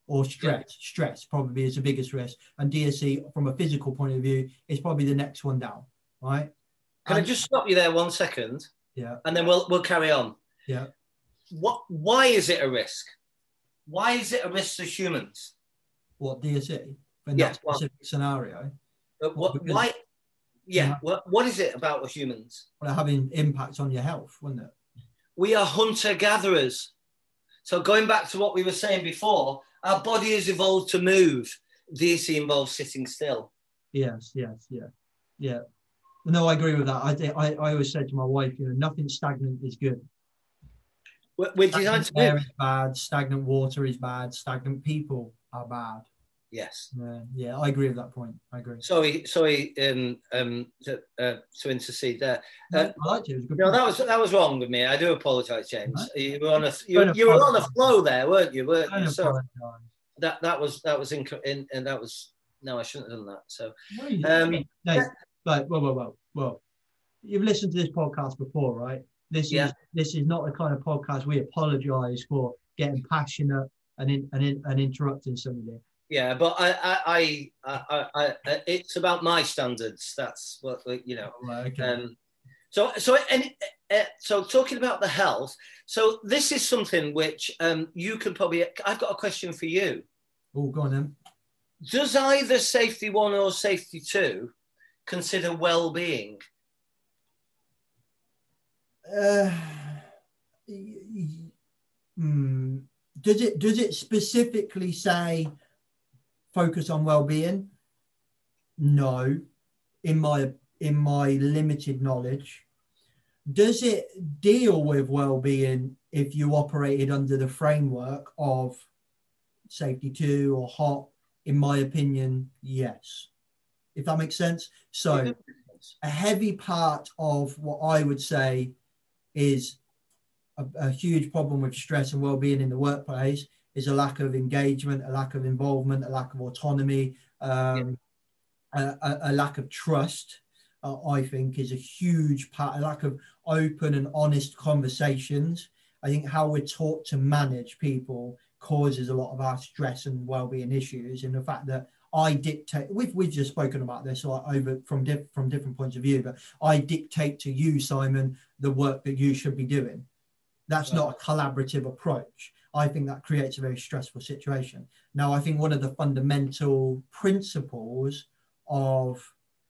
or stress. Yeah. Stress probably is the biggest risk. And D S E, from a physical point of view, is probably the next one down, right? Can and, I just stop you there one second? Yeah. And then we'll we'll carry on. Yeah. What? Why is it a risk? Why is it a risk to humans? What, D S E? In yeah, that specific well, scenario? But what, because, why? Yeah. yeah. What, what is it about humans? Well, having impacts on your health, wouldn't it? We are hunter-gatherers. So going back to what we were saying before, our body has evolved to move. D S E involves sitting still. Yes, yes, yeah, yeah. No, I agree with that. I think I, I always said to my wife, you know, nothing stagnant is good. We're, we're designed to air is bad. Stagnant water is bad. Stagnant people are bad. Yes. Yeah, yeah, I agree with that point. I agree. Sorry, sorry, um, um, to, uh, to intercede there. Uh, no, I liked it. It was a good no, point. that was that was wrong with me. I do apologise, James. Right. You were on a you, you were on a flow there, weren't you? Weren't you? So that that was that was in, in and that was no, I shouldn't have done that. So, um, no, but well, well, well, well, you've listened to this podcast before, right? This yeah. is this is not the kind of podcast we apologise for getting passionate and in, and in, and interrupting somebody. Yeah, but I, I, I, I, I, it's about my standards. That's what you know. Oh, okay. Um, so, so, and uh, so, talking about the health. So, this is something which um, you could probably. I've got a question for you. Oh, go on then. Does either Safety One or Safety Two consider well-being? Uh, hmm. Does it? Does it specifically say focus on well-being? No, in my in my limited knowledge. Does it deal with well-being if you operated under the framework of Safety Two or H O T? In my opinion, yes. If that makes sense. So a heavy part of what I would say is a, a huge problem with stress and well-being in the workplace is a lack of engagement, a lack of involvement, a lack of autonomy, um, yeah. a, a, a lack of trust, uh, I think is a huge part, a lack of open and honest conversations. I think how we're taught to manage people causes a lot of our stress and well-being issues. And the fact that I dictate, we've, we've just spoken about this over from, diff, from different points of view, but I dictate to you, Simon, the work that you should be doing. That's right. Not a collaborative approach. I think that creates a very stressful situation. Now, I think one of the fundamental principles of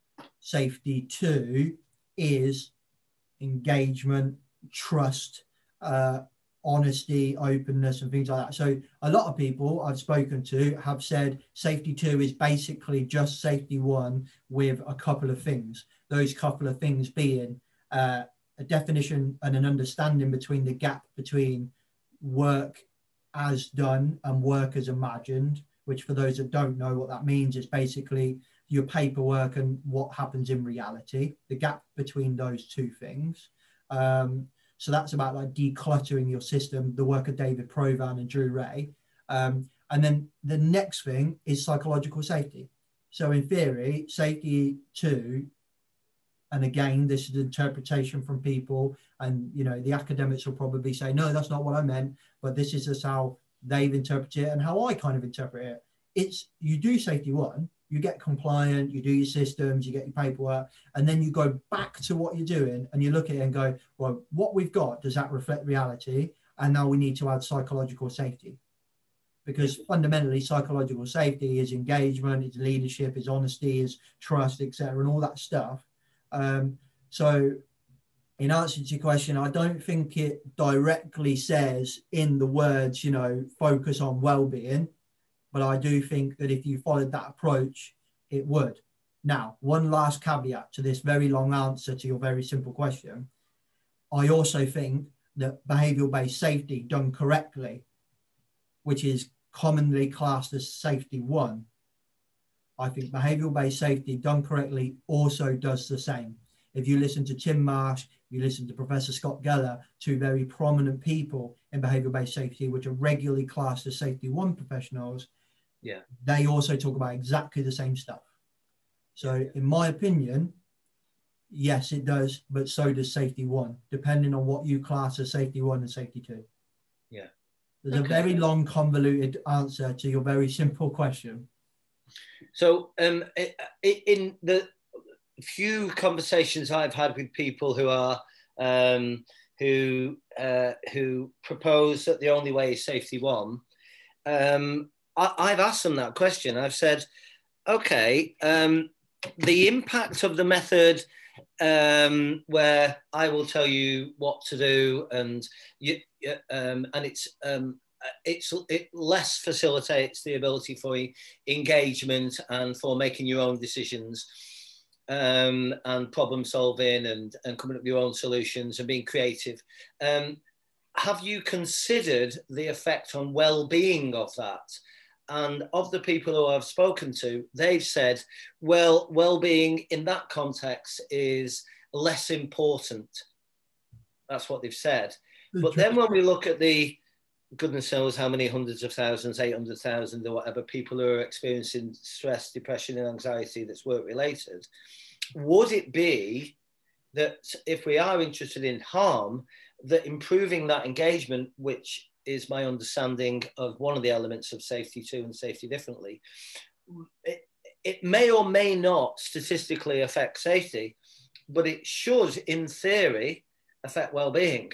Safety Two is engagement, trust, uh, honesty, openness, and things like that. So a lot of people I've spoken to have said Safety Two is basically just Safety One with a couple of things. Those couple of things being uh, a definition and an understanding between the gap between work as done and work as imagined, which for those that don't know what that means is basically your paperwork and what happens in reality, the gap between those two things. Um, so that's about like decluttering your system, the work of David Provan and Drew Ray. Um, and then the next thing is psychological safety. So in theory, Safety Two, and again, this is interpretation from people, and you know the academics will probably say, no, that's not what I meant, but this is just how they've interpreted it and how I kind of interpret it. It's you do Safety One, you get compliant, you do your systems, you get your paperwork, and then you go back to what you're doing and you look at it and go, well, what we've got, does that reflect reality? And now we need to add psychological safety. Because fundamentally, psychological safety is engagement, is leadership, is honesty, is trust, et cetera, and all that stuff. Um, so in answer to your question, I don't think it directly says in the words, you know, focus on well-being, but I do think that if you followed that approach, it would. Now, one last caveat to this very long answer to your very simple question. I also think that behavioral-based safety done correctly, which is commonly classed as Safety One, I think behavioral-based safety done correctly also does the same. If you listen to Tim Marsh, if you listen to Professor Scott Geller, two very prominent people in behavioral-based safety, which are regularly classed as Safety One professionals, yeah, they also talk about exactly the same stuff. So in my opinion, yes, it does, but so does Safety One, depending on what you class as Safety One and Safety Two. Yeah. There's okay. a very long, convoluted answer to your very simple question. So, um, in the few conversations I've had with people who are um, who uh, who propose that the only way is safety one, um, I, I've asked them that question. I've said, okay, um, the impact of the method um, where I will tell you what to do, and you, um, and it's um, it's it less facilitates the ability for engagement and for making your own decisions, um, and problem solving, and and coming up with your own solutions and being creative. Um, have you considered the effect on well-being of that? And of the people who I've spoken to, they've said, well, well-being in that context is less important. That's what they've said. But then when we look at the, goodness knows how many hundreds of thousands, eight hundred thousand or whatever, people who are experiencing stress, depression and anxiety that's work-related, would it be that if we are interested in harm, that improving that engagement, which is my understanding of one of the elements of safety two and safety differently, it, it may or may not statistically affect safety, but it should, in theory, affect well-being.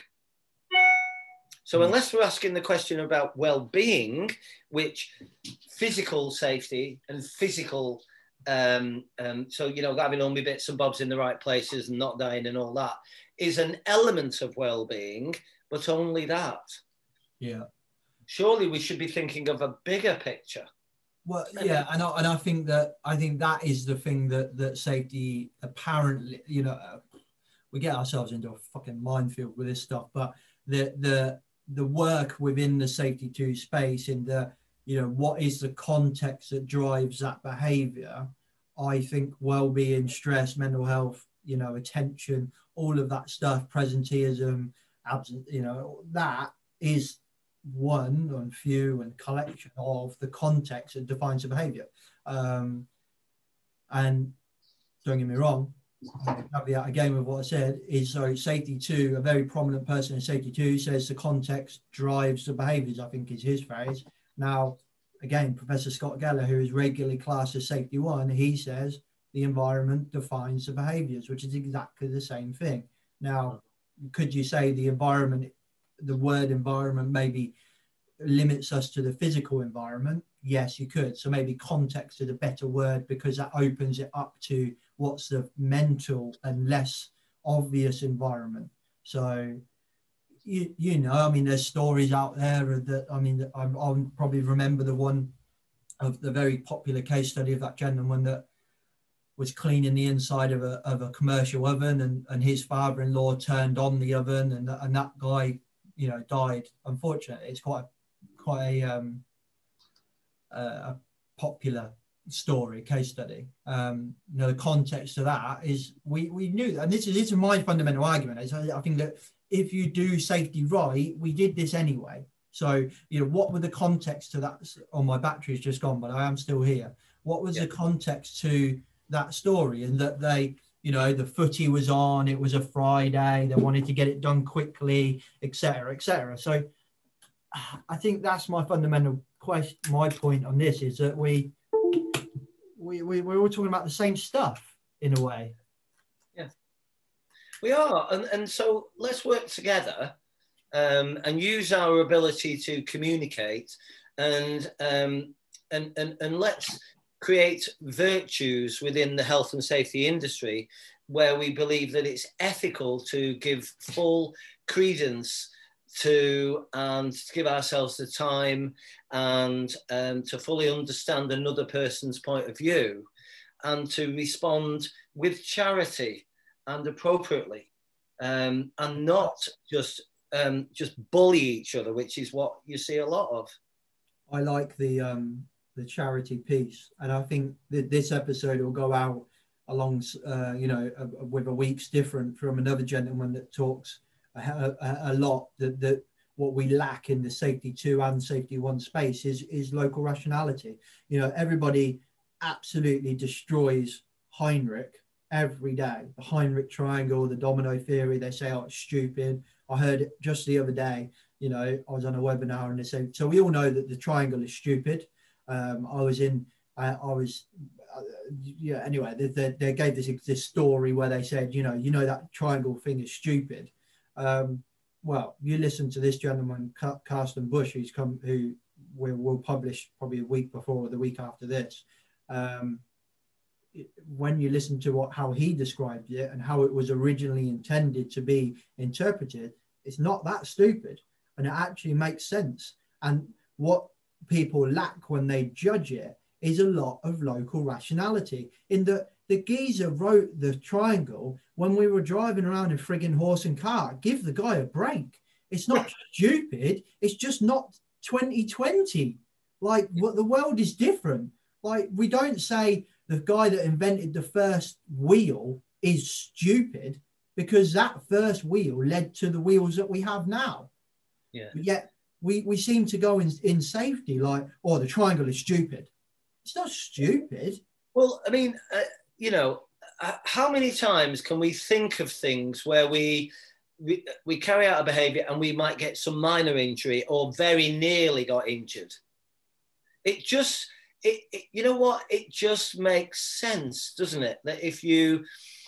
So unless we're asking the question about well-being, which physical safety and physical, um, um, so, you know, having all my bits and bobs in the right places and not dying and all that, is an element of well-being, but only that. Yeah. Surely we should be thinking of a bigger picture. Well, yeah, and I, and I think that I think that is the thing that that safety apparently, you know, uh, we get ourselves into a fucking minefield with this stuff. But the the the work within the safety two space, in the, you know, what is the context that drives that behaviour? I think well-being, stress, mental health, you know, attention, all of that stuff, presenteeism, absent, you know, that is one and few and collection of the context that defines the behavior. Um, and don't get me wrong, caveat again with what I said is, so safety two, a very prominent person in safety two says the context drives the behaviors, I think is his phrase. Now, again, Professor Scott Geller, who is regularly classed as safety one, he says the environment defines the behaviors, which is exactly the same thing. Now, could you say the environment, the word environment maybe limits us to the physical environment? Yes, you could. So maybe context is a better word, because that opens it up to what's the mental and less obvious environment. So, you, you know, I mean, there's stories out there that, I mean, I, I'll probably remember the one of the very popular case study of that gentleman that was cleaning the inside of a, of a commercial oven, and, and his father-in-law turned on the oven, and, and that guy, you know, died. Unfortunately, it's quite quite a, um, a popular story, case study. Um, you know, the context of that is we we knew that, and this is this is my fundamental argument. Is I, I think that if you do safety right, we did this anyway. So, you know, what were the context to that? Oh, my battery's just gone, but I am still here. What was yeah. the context to that story? And that they, you know, the footy was on, it was a Friday, they wanted to get it done quickly, et cetera, et cetera. So I think that's my fundamental question. My point on this is that we, we, we we're all talking about the same stuff in a way. Yeah, we are. And, and so let's work together um, and use our ability to communicate, and, um, and, and, and let's create virtues within the health and safety industry where we believe that it's ethical to give full credence to, and to give ourselves the time and um, to fully understand another person's point of view, and to respond with charity and appropriately, um, and not just um, just bully each other, which is what you see a lot of. I like the um, the charity piece, and I think that this episode will go out along, uh, you know, uh, with a week's different from another gentleman that talks a, a, a lot that, that what we lack in the safety two and safety one space is is local rationality. You know, everybody absolutely destroys Heinrich every day. The Heinrich triangle, the domino theory, they say, oh, it's stupid. I heard it just the other day, you know, I was on a webinar and they said, so we all know that the triangle is stupid. Um, I was in, uh, I was, uh, yeah, anyway, they, they, they gave this, this story where they said, you know, you know, that triangle thing is stupid. Um, well, you listen to this gentleman, Carsten Bush, who's come, who will, will publish probably a week before or the week after this. Um, when you listen to what how he described it and how it was originally intended to be interpreted, it's not that stupid, and it actually makes sense. And what people lack when they judge it is a lot of local rationality. In the the geezer wrote the triangle when we were driving around in frigging horse and cart. Give the guy a break. It's not stupid. It's just not twenty twenty. Like, what, the world is different. Like, we don't say the guy that invented the first wheel is stupid, because that first wheel led to the wheels that we have now. Yeah. But yet we, we seem to go in, in safety like, oh, the triangle is stupid. It's not stupid. Well, I mean, uh, you know, uh, how many times can we think of things where we, we we carry out a behaviour and we might get some minor injury or very nearly got injured? It just, it, it you know what? It just makes sense, doesn't it? That if you,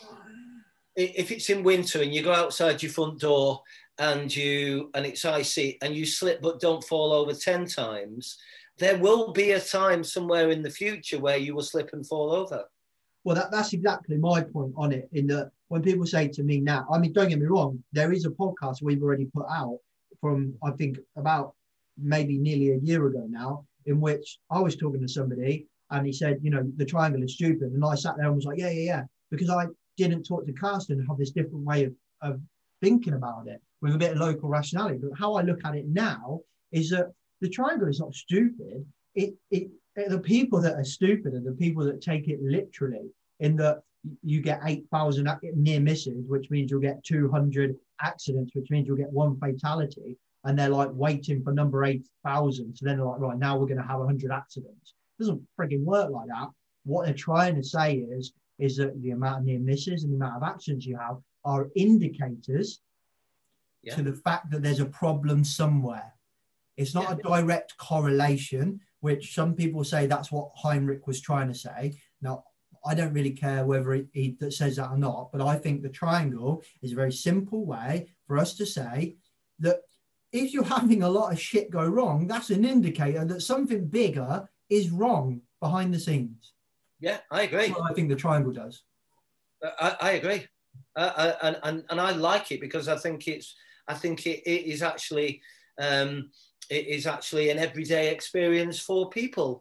if it's in winter and you go outside your front door and you and it's icy and you slip but don't fall over ten times, there will be a time somewhere in the future where you will slip and fall over. Well, that, that's exactly my point on it. In that, when people say to me now, I mean, don't get me wrong, there is a podcast we've already put out from, I think, about maybe nearly a year ago now, in which I was talking to somebody and he said, you know, the triangle is stupid. And I sat there and was like, yeah, yeah, yeah. Because I didn't talk to Carsten and have this different way of, of thinking about it with a bit of local rationality. But how I look at it now is that the triangle is not stupid. It, it, the people that are stupid are the people that take it literally, in that you get eight thousand near misses, which means you'll get two hundred accidents, which means you'll get one fatality. And they're like waiting for number eight thousand. So then they're like, right, now we're going to have one hundred accidents. It doesn't frigging work like that. What they're trying to say is, is that the amount of near misses and the amount of accidents you have are indicators yeah. to the fact that there's a problem somewhere. It's not yeah. a direct correlation, which some people say that's what Heinrich was trying to say. Now, I don't really care whether he, he says that or not, but I think the triangle is a very simple way for us to say that if you're having a lot of shit go wrong, that's an indicator that something bigger is wrong behind the scenes. Yeah, I agree. That's what I think the triangle does. I, I agree. Uh, and, and, and I like it because I think it's, I think it, it is actually, um, it is actually an everyday experience for people.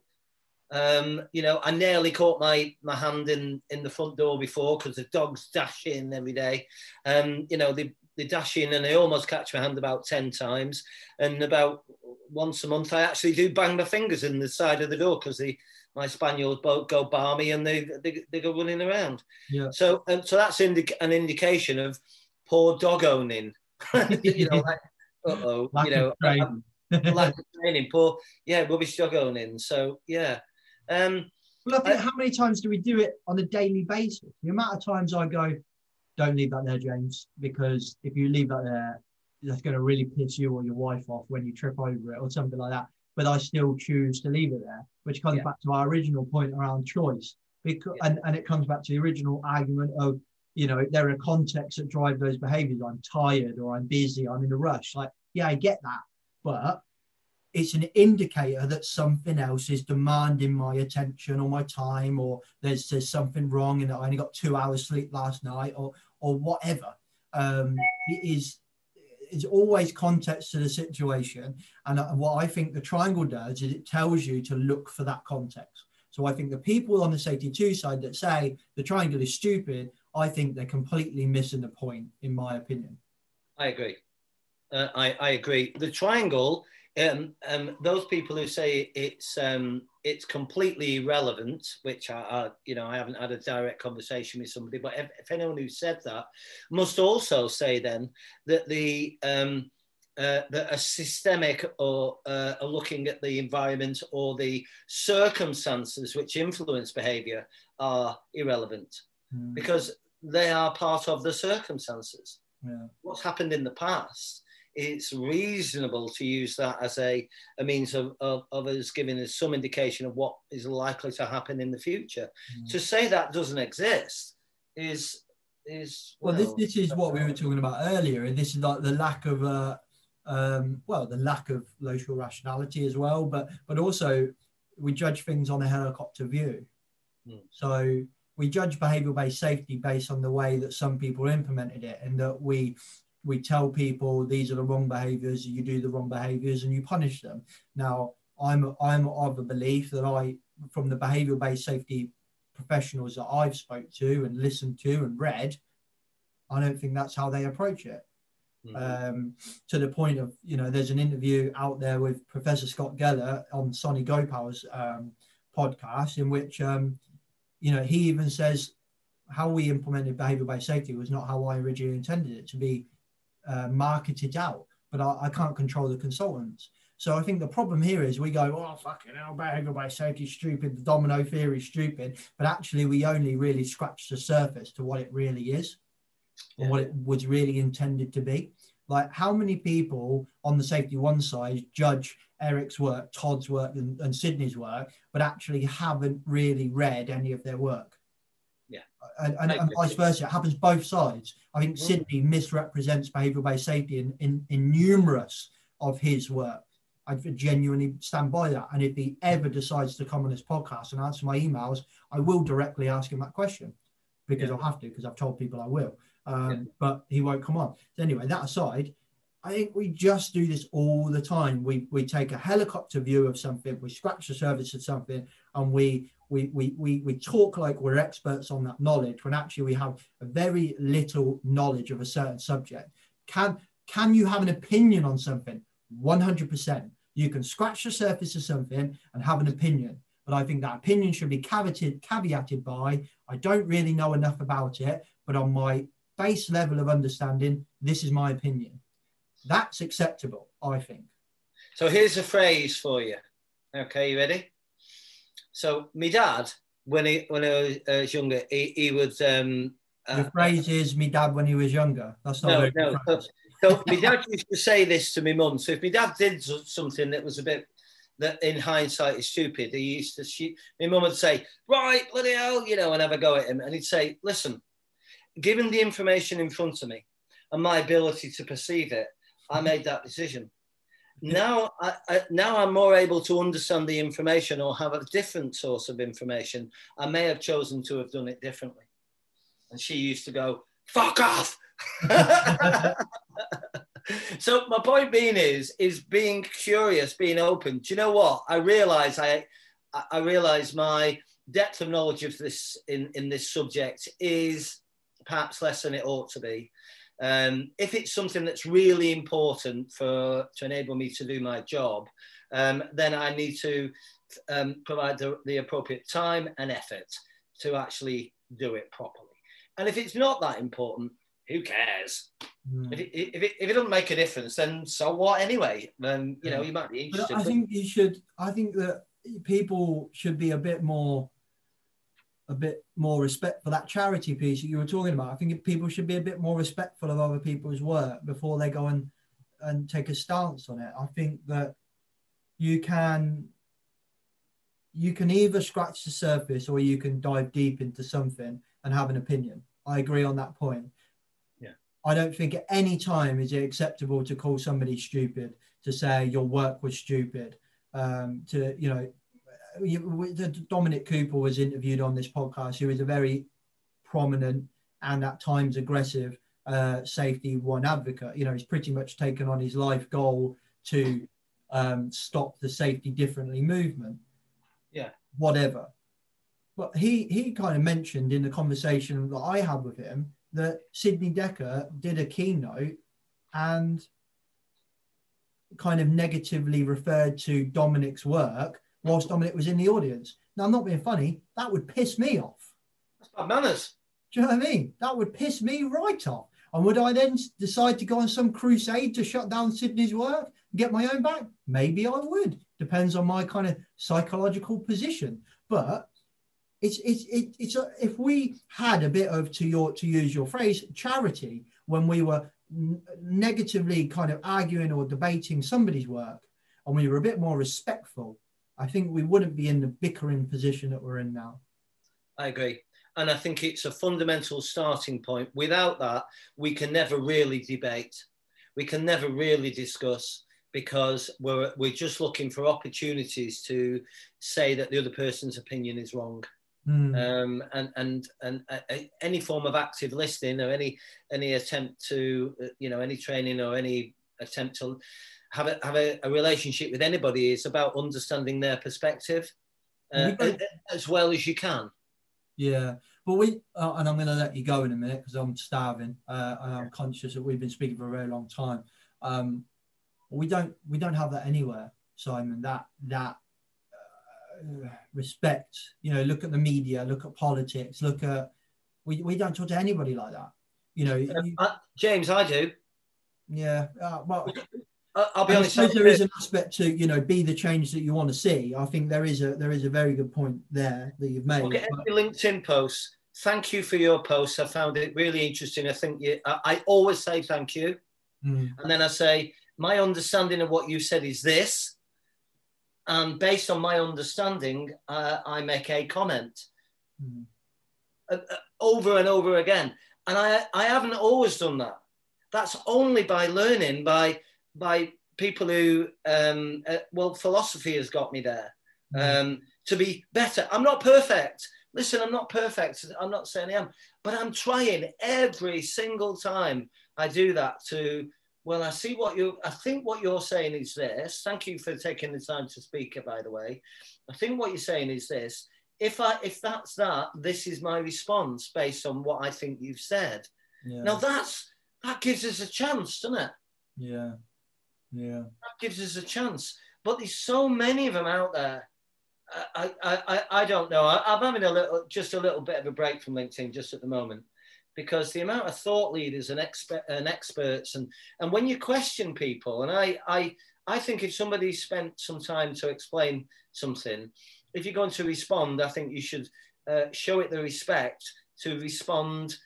Um, you know, I nearly caught my, my hand in, in the front door before because the dogs dash in every day. Um, you know, they, they dash in and they almost catch my hand about ten times. And about once a month, I actually do bang my fingers in the side of the door because my spaniels both go balmy and they, they, they go running around. Yeah. So, and so that's indi- an indication of poor dog owning. You know, like, uh-oh, lack you know, of training. lack of training, poor, yeah, rubbish dog owning. So, yeah. Um, well, I think I, how many times do we do it on a daily basis? The amount of times I go, don't leave that there, James, because if you leave that there, that's going to really piss you or your wife off when you trip over it or something like that. But I still choose to leave it there, which comes yeah. back to our original point around choice. Because, yeah. and, and it comes back to the original argument of, you know, there are contexts that drive those behaviors. I'm tired or I'm busy, I'm in a rush. Like, yeah, I get that. But it's an indicator that something else is demanding my attention or my time, or there's, there's something wrong and I only got two hours sleep last night, or or whatever. Um, it is it's always context to the situation. And what I think the triangle does is it tells you to look for that context. So I think the people on the safety two side that say the triangle is stupid, I think they're completely missing the point, in my opinion. I agree. Uh, I, I agree. The triangle, um, um, those people who say it's um, it's completely irrelevant, which I, I, you know, I haven't had a direct conversation with somebody, but if, if anyone who said that must also say then that the um, uh, that a systemic or uh, a looking at the environment or the circumstances which influence behaviour are irrelevant mm. because they are part of the circumstances. Yeah. What's happened in the past it's reasonable to use that as a, a means of, of, of us giving us some indication of what is likely to happen in the future. Mm. To say that doesn't exist is, is well, well this, this is what we were talking about earlier, and this is like the lack of, uh, um, well, the lack of logical rationality as well, but, but also we judge things on a helicopter view. Mm. So we judge behavioural-based safety based on the way that some people implemented it, and that we we tell people these are the wrong behaviours, you do the wrong behaviours, and you punish them. Now, I'm I'm of the belief that I, from the behavioural-based safety professionals that I've spoke to and listened to and read, I don't think that's how they approach it. Mm-hmm. Um, to the point of, you know, there's an interview out there with Professor Scott Geller on Sonny Gopal's um, podcast, in which, um, you know, he even says how we implemented behavioural-based safety was not how I originally intended it to be uh, marketed out, but I, I can't control the consultants. So I think the problem here is we go, oh, fucking hell, behavioural-based safety is stupid, the domino theory is stupid, but actually we only really scratch the surface to what it really is, yeah. and what it was really intended to be. Like, how many people on the Safety One side judge Eric's work, Todd's work, and, and Sydney's work, but actually haven't really read any of their work? Yeah. And, and, and vice versa. It happens both sides. I think Mm-hmm. Sydney misrepresents behavioural-based safety in, in, in numerous of his work. I genuinely stand by that. And if he ever decides to come on this podcast and answer my emails, I will directly ask him that question, because yeah. I'll have to, because I've told people I will. Um, yeah. But he won't come on. So anyway, that aside, I think we just do this all the time. We we take a helicopter view of something, we scratch the surface of something, and we we we we we talk like we're experts on that knowledge, when actually we have a very little knowledge of a certain subject. Can can you have an opinion on something? one hundred percent. You can scratch the surface of something and have an opinion. But I think that opinion should be caveated, caveated by, I don't really know enough about it, but on my base level of understanding, this is my opinion. That's acceptable, I think. So here's a phrase for you. Okay, you ready? So my dad, when he when I was younger, he, he would... Um, uh, the phrase is, me dad when he was younger. That's not no, no. So, so my dad used to say this to my mum. So if my dad did something that was a bit, that in hindsight is stupid, he used to, she, my mum would say, right, bloody hell, you know, and have a go at him. And he'd say, listen, given the information in front of me and my ability to perceive it, I made that decision. Now, I, I, now I'm more able to understand the information or have a different source of information. I may have chosen to have done it differently. And she used to go, fuck off. So my point being is, is being curious, being open. Do you know what? I realise I, I realise my depth of knowledge of this in, in this subject is perhaps less than it ought to be. Um, if it's something that's really important for to enable me to do my job, um, then I need to um, provide the, the appropriate time and effort to actually do it properly. And if it's not that important, who cares? Mm. If, it, if, it, if it doesn't make a difference, then so what anyway? Then, you know, you might be interested. But I think you should, I think that people should be a bit more, a bit more respect for that charity piece that you were talking about. I think people should be a bit more respectful of other people's work before they go and, and take a stance on it. I think that you can, you can either scratch the surface or you can dive deep into something and have an opinion. I agree on that point. Yeah. I don't think at any time is it acceptable to call somebody stupid, to say your work was stupid, um, to, you know, Dominic Cooper was interviewed on this podcast, who is a very prominent and at times aggressive uh, Safety One advocate. You know, he's pretty much taken on his life goal to um, stop the Safety Differently movement. Yeah. Whatever. But he, he kind of mentioned in the conversation that I had with him that Sidney Dekker did a keynote and kind of negatively referred to Dominic's work whilst Dominic was in the audience. Now, I'm not being funny. That would piss me off. That's bad manners. Do you know what I mean? That would piss me right off. And would I then decide to go on some crusade to shut down Sidney's work and get my own back? Maybe I would. Depends on my kind of psychological position. But it's it's it, it's a, if we had a bit of, to your to use your phrase, charity when we were n- negatively kind of arguing or debating somebody's work, and we were a bit more respectful, I think we wouldn't be in the bickering position that we're in now. I agree. And I think it's a fundamental starting point. Without that, we can never really debate. We can never really discuss, because we're, we're just looking for opportunities to say that the other person's opinion is wrong. Mm. Um, and and and uh, any form of active listening, or any any attempt to, uh, you know, any training or any attempt to have a, have a, a relationship with anybody is about understanding their perspective uh, as, as well as you can. Yeah, but we, uh, and I'm going to let you go in a minute because I'm starving, uh, and I'm conscious that we've been speaking for a very long time. Um, we don't, we don't have that anywhere, Simon. That that uh, respect. You know, look at the media, look at politics, look at. We we don't talk to anybody like that. You know, uh, you, uh, James, I do. Yeah, uh, well. I'll be honest. I suppose there is an aspect to, you know, be the change that you want to see. I think there is a there is a very good point there that you've made. Okay, every LinkedIn post. Thank you for your posts. I found it really interesting. I think you, I, I always say thank you, mm. and then I say my understanding of what you said is this, and based on my understanding, uh, I make a comment mm. uh, uh, over and over again. And I I haven't always done that. That's only by learning by. by people who, um, uh, well, philosophy has got me there, um, to be better. I'm not perfect. Listen, I'm not perfect. I'm not saying I am, but I'm trying every single time I do that to, well, I see what you, I think what you're saying is this. Thank you for taking the time to speak, by the way. I think what you're saying is this. If I, if that's that, this is my response based on what I think you've said. Yeah. Now that's, that gives us a chance, doesn't it? Yeah. Yeah, that gives us a chance. But there's so many of them out there. I, I, I, I don't know. I, I'm having a little, just a little bit of a break from LinkedIn just at the moment, because the amount of thought leaders and expert and experts, and and when you question people, and I, I, I think if somebody spent some time to explain something, if you're going to respond, I think you should uh, show it the respect to respond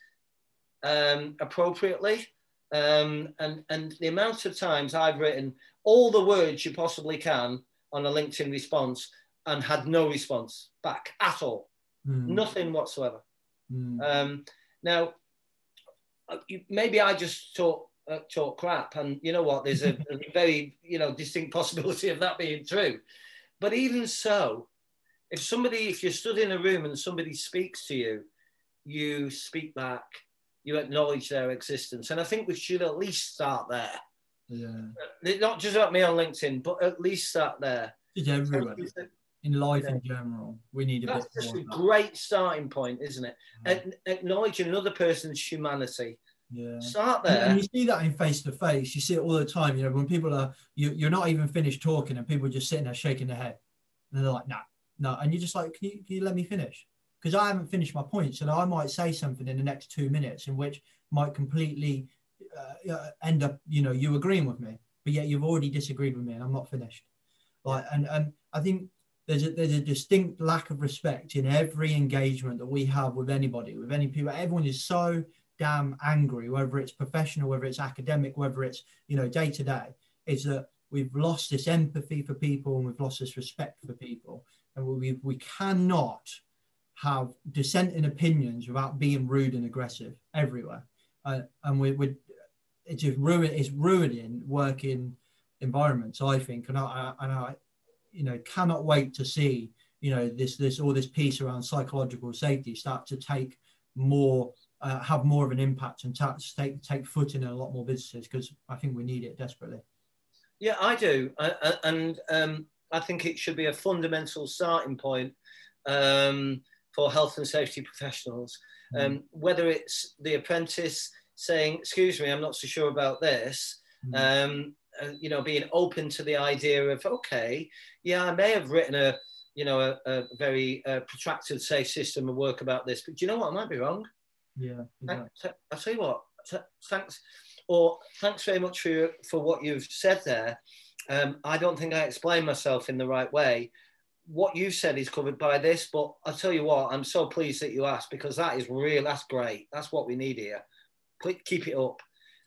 um, appropriately. Um, and, and the amount of times I've written all the words you possibly can on a LinkedIn response and had no response back at all. Mm. Nothing whatsoever. Mm. Um, now, maybe I just talk, uh, talk crap, and you know what, there's a, a very, you know, distinct possibility of that being true. But even so, if somebody, if you're stood in a room and somebody speaks to you, you speak back. You acknowledge their existence. And I think we should at least start there. Yeah. Not just about me on LinkedIn, but at least start there. It's everywhere. In life yeah. in general, we need a That's bit more. That's just a great starting point, isn't it? Yeah. Acknowledging another person's humanity. Yeah. Start there. And, and you see that in face-to-face. You see it all the time. You know, when people are, you, you're not even finished talking and people are just sitting there shaking their head. And they're like, no, nah, no. And you're just like, can you, can you let me finish? Because I haven't finished my points, and I might say something in the next two minutes in which might completely uh, end up, you know, you agreeing with me, but yet you've already disagreed with me, and I'm not finished. Like, and and I think there's a there's a distinct lack of respect in every engagement that we have with anybody, with any people. Everyone is so damn angry, whether it's professional, whether it's academic, whether it's, you know, day to day. Is that we've lost this empathy for people, and we've lost this respect for people, and we we cannot have dissenting opinions without being rude and aggressive everywhere, uh, and we would it's just ruin it's ruining working environments, I think, and I and I you know cannot wait to see you know this this all this piece around psychological safety start to take more uh, have more of an impact and ta- take take foot in a lot more businesses, because I think we need it desperately. Yeah, I do, I, I, and um, I think it should be a fundamental starting point. Um, for health and safety professionals, um, mm. whether it's the apprentice saying, excuse me, I'm not so sure about this, mm. um, uh, you know, being open to the idea of, okay, yeah, I may have written a, you know, a, a very uh, protracted safe system of work about this, but do you know what, I might be wrong. Yeah. Exactly. I'll tell you what, thanks, or thanks very much for, your, for what you've said there. Um, I don't think I explained myself in the right way. What you said is covered by this, but I'll tell you what, I'm so pleased that you asked, because that is real. That's great. That's what we need here. Keep it up.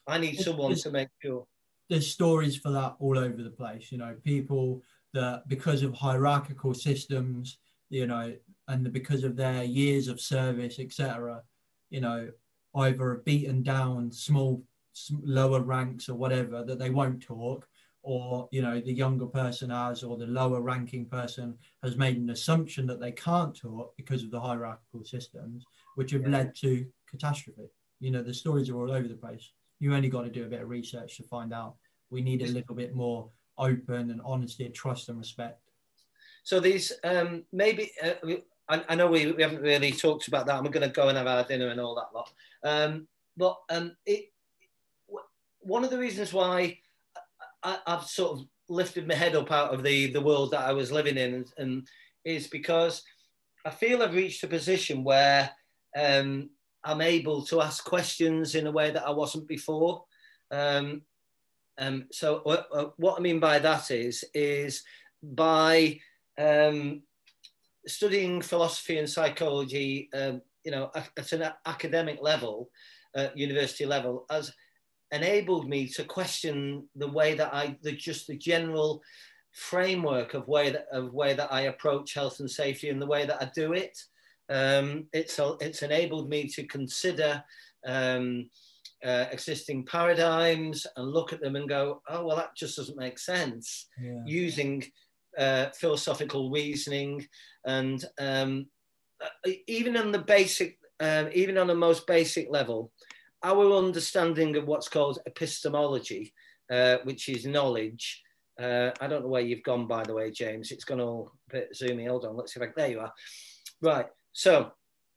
I need someone to make sure. There's stories for that all over the place. You know, people that because of hierarchical systems, you know, and because of their years of service, et cetera, you know, either beaten down small, lower ranks or whatever, that they won't talk, or, you know, the younger person has, or the lower ranking person has made an assumption that they can't talk because of the hierarchical systems, which have yeah. led to catastrophe. You know, the stories are all over the place. You only got to do a bit of research to find out. We need a little bit more open and honesty, trust and respect. So these, um, maybe, uh, I, I know we, we haven't really talked about that, and we're going to go and have our dinner and all that lot. Um, but um, it, one of the reasons why I, I've sort of lifted my head up out of the, the world that I was living in, and, and is because I feel I've reached a position where um, I'm able to ask questions in a way that I wasn't before. Um, um, so uh, what I mean by that is, is by um, studying philosophy and psychology, um, you know, at an academic level, uh, university level, has enabled me to question the way that I, the, just the general framework of way that of way that I approach health and safety and the way that I do it. Um, it's it's enabled me to consider um, uh, existing paradigms and look at them and go, oh well, that just doesn't make sense. Yeah. Using uh, philosophical reasoning and um, even on the basic, um, even on the most basic level, our understanding of what's called epistemology, uh, which is knowledge. Uh, I don't know where you've gone, by the way, James. It's gone all a bit zoomy. Hold on, let's see if I can. There you are. Right. So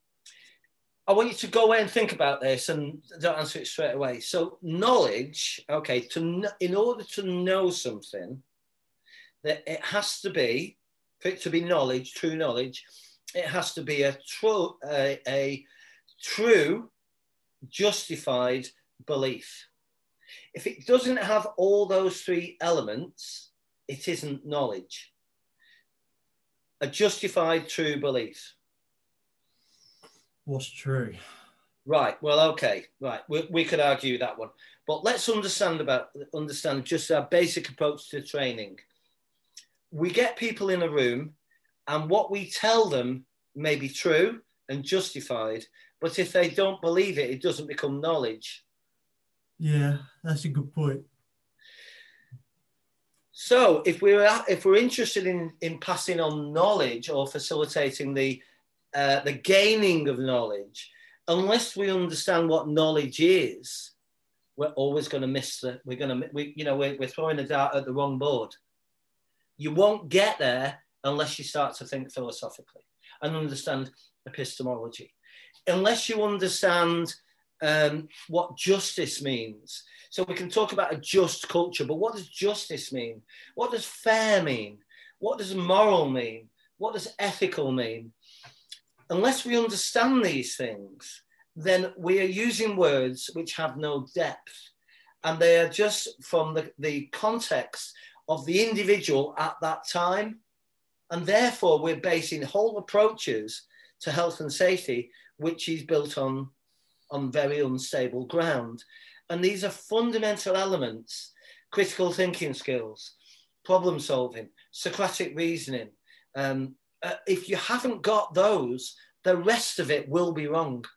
I want you to go away and think about this, and don't answer it straight away. So knowledge, okay, to in order to know something, that it has to be, for it to be knowledge, true knowledge, it has to be a true, uh, a true, justified belief. If it doesn't have all those three elements, it isn't knowledge. A justified true belief. What's true? Right. Well, okay. Right. We, we could argue that one, but let's understand about understand just our basic approach to training. We get people in a room, and what we tell them may be true and justified, but if they don't believe it, it doesn't become knowledge. Yeah, that's a good point. So if we're if we're interested in in passing on knowledge or facilitating the uh, the gaining of knowledge, unless we understand what knowledge is, we're always going to miss the. We're going to we you know we're, we're throwing a dart at the wrong board. You won't get there unless you start to think philosophically and understand epistemology. Unless you understand um, what justice means. So we can talk about a just culture, but what does justice mean? What does fair mean? What does moral mean? What does ethical mean? Unless we understand these things, then we are using words which have no depth. And they are just from the, the context of the individual at that time. And therefore, we're basing whole approaches to health and safety, which is built on, on very unstable ground. And these are fundamental elements: critical thinking skills, problem solving, Socratic reasoning. Um, uh, if you haven't got those, the rest of it will be wrong.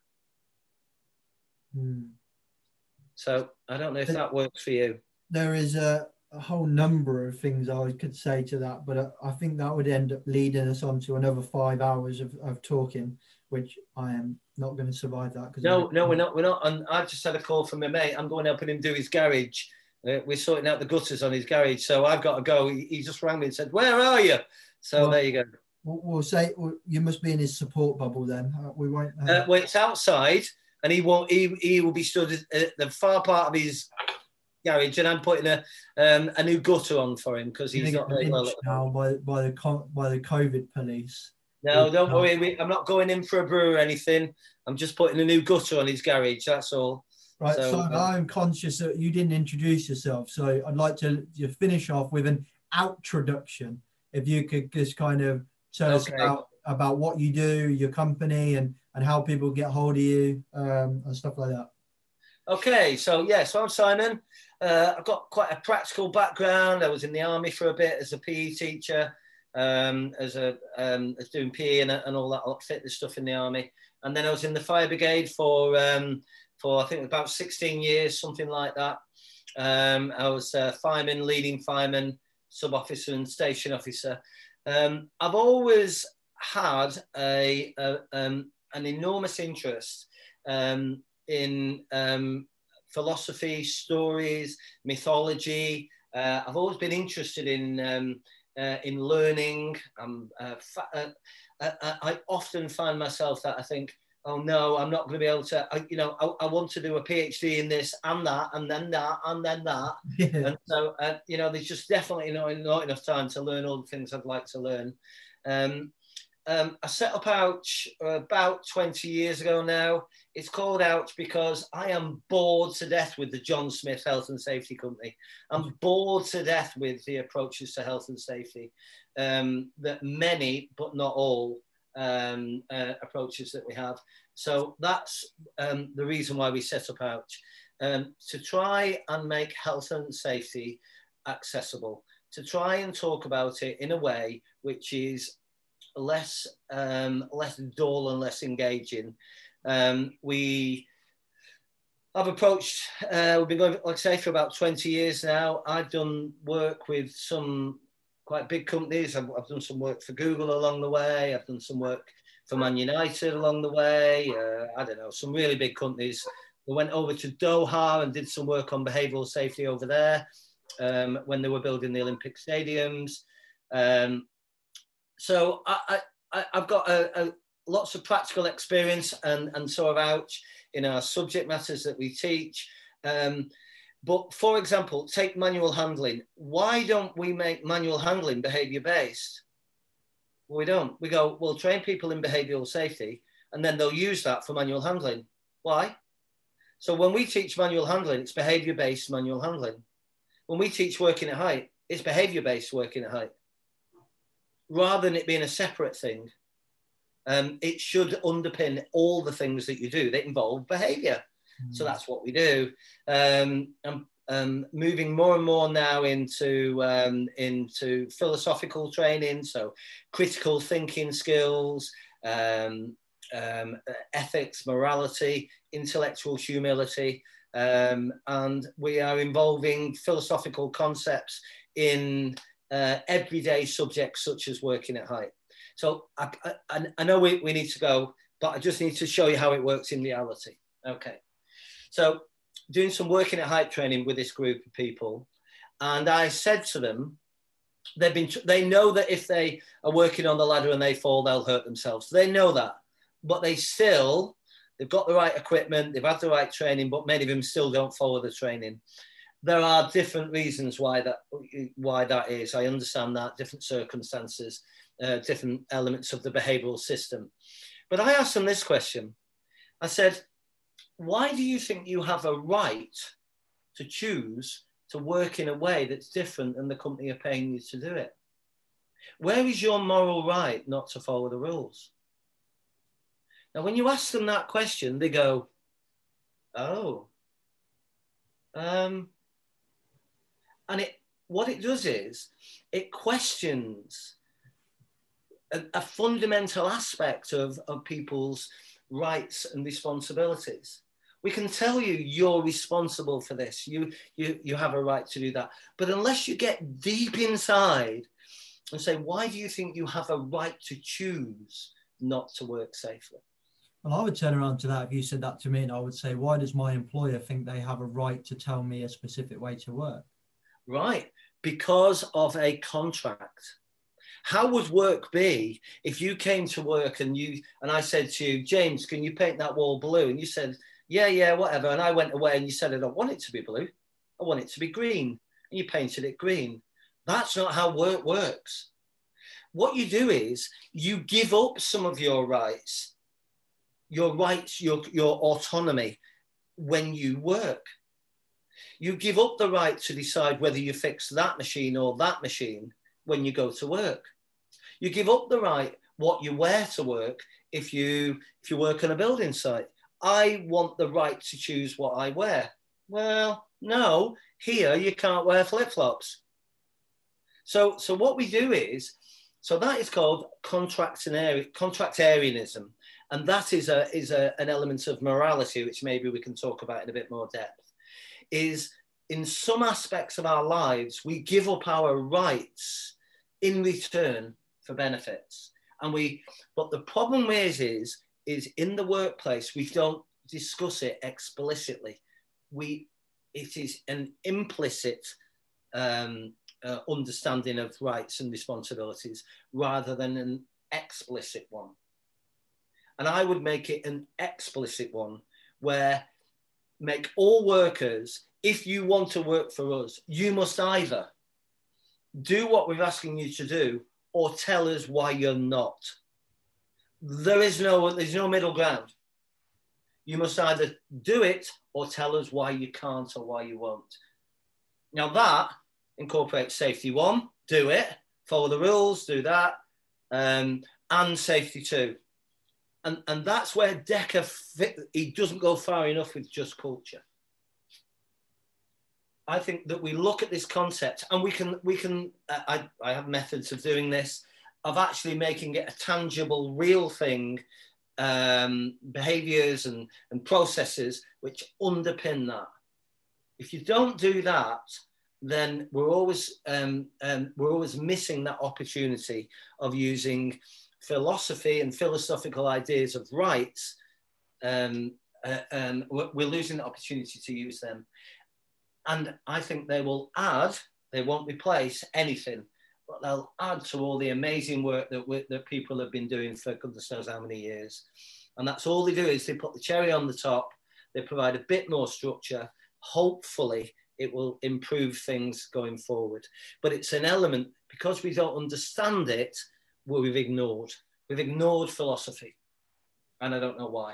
Hmm. So I don't know if that works for you. There is a, a whole number of things I could say to that, but I, I think that would end up leading us on to another five hours of, of talking, which I am not going to survive that. No, no, we're not. We're not. And I've just had a call from my mate. I'm going helping him do his garage. Uh, we're sorting out the gutters on his garage, so I've got to go. He, he just rang me and said, "Where are you?" So well, there you go. We'll, we'll say well, you must be in his support bubble then. Uh, we won't. Uh... Uh, well, it's outside, and he won't. He, he will be stood at the far part of his garage, and I'm putting a um, a new gutter on for him because he's not very well now by by the by the COVID police. No, don't worry. We, I'm not going in for a brew or anything. I'm just putting a new gutter on his garage. That's all. Right. So, so uh, I'm conscious that you didn't introduce yourself. So I'd like to you finish off with an outroduction. If you could just kind of tell us okay. about, about what you do, your company, and, and how people get hold of you um, and stuff like that. Okay, so yeah, so I'm Simon. Uh, I've got quite a practical background. I was in the army for a bit as a P E teacher, um, as a um, as doing P E and, and all that fitness stuff in the army. And then I was in the fire brigade for um, for I think about sixteen years, something like that. Um, I was a fireman, leading fireman, sub officer, and station officer. Um, I've always had a, a um, an enormous interest um, in um, philosophy, stories, mythology. Uh, I've always been interested in um, uh, in learning. Um, uh, fa- uh, I, I often find myself that I think, oh no, I'm not going to be able to. I, you know, I, I want to do a PhD in this and that, and then that, and then that. Yeah. And so, uh, you know, there's just definitely not, not enough time to learn all the things I'd like to learn. Um, Um, I set up Ouch about twenty years ago now. It's called Ouch because I am bored to death with the John Smith Health and Safety Company. I'm bored to death with the approaches to health and safety, um, that many, but not all, um, uh, approaches that we have. So that's um, the reason why we set up Ouch, um, to try and make health and safety accessible, to try and talk about it in a way which is less um, less dull and less engaging. Um, we have approached, uh, we've been going, like I say, for about twenty years now. I've done work with some quite big companies. I've, I've done some work for Google along the way. I've done some work for Man United along the way. Uh, I don't know, some really big companies. We went over to Doha and did some work on behavioural safety over there um, when they were building the Olympic stadiums. Um, So I, I, I've got a, a, lots of practical experience and, and so have Ouch in our subject matters that we teach. Um, but for example, take manual handling. Why don't we make manual handling behaviour-based? Well, we don't. We go, we'll train people in behavioural safety and then they'll use that for manual handling. Why? So when we teach manual handling, it's behaviour-based manual handling. When we teach working at height, it's behaviour-based working at height. Rather than it being a separate thing, um, it should underpin all the things that you do that involve behaviour. Mm. So that's what we do. Um, I'm um, moving more and more now into, um, into philosophical training, so critical thinking skills, um, um, ethics, morality, intellectual humility, um, and we are involving philosophical concepts in Uh, everyday subjects such as working at height. So I, I, I know we, we need to go, but I just need to show you how it works in reality. Okay. So doing some working at height training with this group of people. And I said to them, they've been, they know that if they are working on the ladder and they fall, they'll hurt themselves. They know that, but they still, they've got the right equipment, they've had the right training, but many of them still don't follow the training. There are different reasons why that why that is. I understand that, different circumstances, uh, different elements of the behavioural system. But I asked them this question. I said, why do you think you have a right to choose to work in a way that's different than the company are paying you to do it? Where is your moral right not to follow the rules? Now, when you ask them that question, they go, oh, um, and it, what it does is it questions a, a fundamental aspect of, of people's rights and responsibilities. We can tell you you're responsible for this. You, you, you have a right to do that. But unless you get deep inside and say, why do you think you have a right to choose not to work safely? Well, I would turn around to that if you said that to me, and I would say, why does my employer think they have a right to tell me a specific way to work? Right, because of a contract. How would work be if you came to work and you and I said to you, James, can you paint that wall blue? And you said, yeah, yeah, whatever. And I went away and you said, I don't want it to be blue. I want it to be green. And you painted it green. That's not how work works. What you do is you give up some of your rights, your rights, your, your autonomy when you work. You give up the right to decide whether you fix that machine or that machine when you go to work. You give up the right what you wear to work if you if you work on a building site. I want the right to choose what I wear. Well, no, here you can't wear flip-flops. So, so what we do is, so that is called contractinari- contractarianism. And that is a is a, an element of morality, which maybe we can talk about in a bit more depth, is in some aspects of our lives, we give up our rights in return for benefits. And we, but the problem is, is, is in the workplace, we don't discuss it explicitly. We, it is an implicit um, uh, understanding of rights and responsibilities rather than an explicit one. And I would make it an explicit one where make all workers, if you want to work for us, you must either do what we're asking you to do or tell us why you're not. There is no, there's no middle ground. You must either do it or tell us why you can't or why you won't. Now that incorporates safety one, do it, follow the rules, do that, um, and safety two. And, and that's where Decker, fit, he doesn't go far enough with just culture. I think that we look at this concept and we can, we can uh, I, I have methods of doing this, of actually making it a tangible, real thing, um, behaviors and, and processes which underpin that. If you don't do that, then we're always, um, um, we're always missing that opportunity of using philosophy and philosophical ideas of rights. Um, uh, um, we're, we're losing the opportunity to use them. And I think they will add, they won't replace anything, but they'll add to all the amazing work that, we, that people have been doing for goodness knows how many years. And that's all they do is they put the cherry on the top, they provide a bit more structure. Hopefully it will improve things going forward. But it's an element, because we don't understand it, well, we've ignored. We've ignored philosophy. And I don't know why.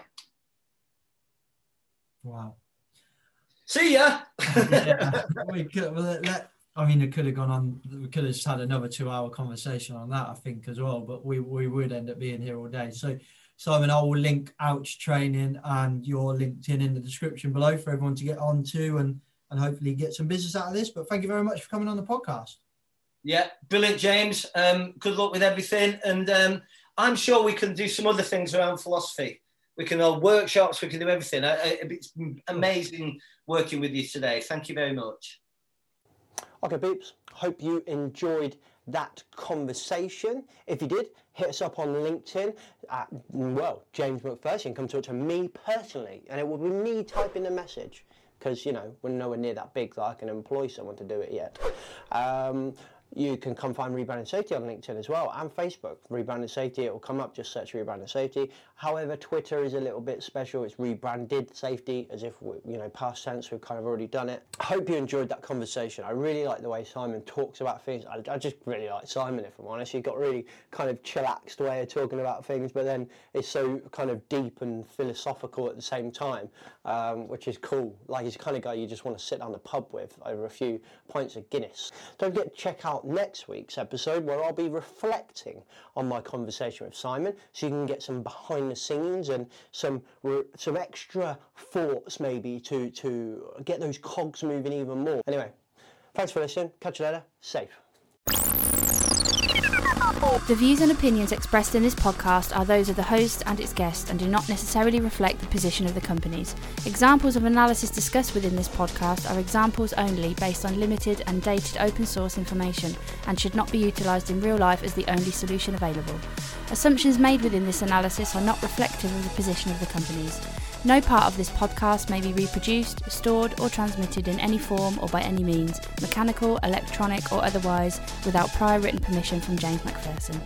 Wow. See ya! Yeah, we could, well, let, I mean, it could have gone on, we could have just had another two hour conversation on that, I think, as well, but we, we would end up being here all day. So, Simon, I will link Ouch Training and your LinkedIn in the description below for everyone to get on to and, and hopefully get some business out of this. But thank you very much for coming on the podcast. Yeah, brilliant, James. Um, good luck with everything. And um, I'm sure we can do some other things around philosophy. We can hold workshops, we can do everything. I, I, it's amazing working with you today. Thank you very much. Okay, peeps, hope you enjoyed that conversation. If you did, hit us up on LinkedIn at, well, James McPherson. You can come talk to me personally, and it will be me typing the message because, you know, we're nowhere near that big that I can employ someone to do it yet. Um, You can come find Rebranding Safety on LinkedIn as well, and Facebook. Rebranding Safety, it will come up, just search Rebranding Safety. However, Twitter is a little bit special. It's Rebranded Safety, as if, we, you know, past tense, we've kind of already done it. I hope you enjoyed that conversation. I really like the way Simon talks about things. I, I just really like Simon, if I'm honest. He's got a really kind of chillaxed way of talking about things, but then it's so kind of deep and philosophical at the same time, um, which is cool. Like, he's the kind of guy you just want to sit down the pub with over a few pints of Guinness. Don't forget to check out next week's episode where I'll be reflecting on my conversation with Simon, so you can get some behind the scenes and some some extra thoughts maybe to to get those cogs moving even more. Anyway, thanks for listening. Catch you later. Safe. The views and opinions expressed in this podcast are those of the host and its guests and do not necessarily reflect the position of the companies. Examples of analysis discussed within this podcast are examples only based on limited and dated open source information and should not be utilised in real life as the only solution available. Assumptions made within this analysis are not reflective of the position of the companies. No part of this podcast may be reproduced, stored or transmitted in any form or by any means, mechanical, electronic or otherwise, without prior written permission from James McPherson.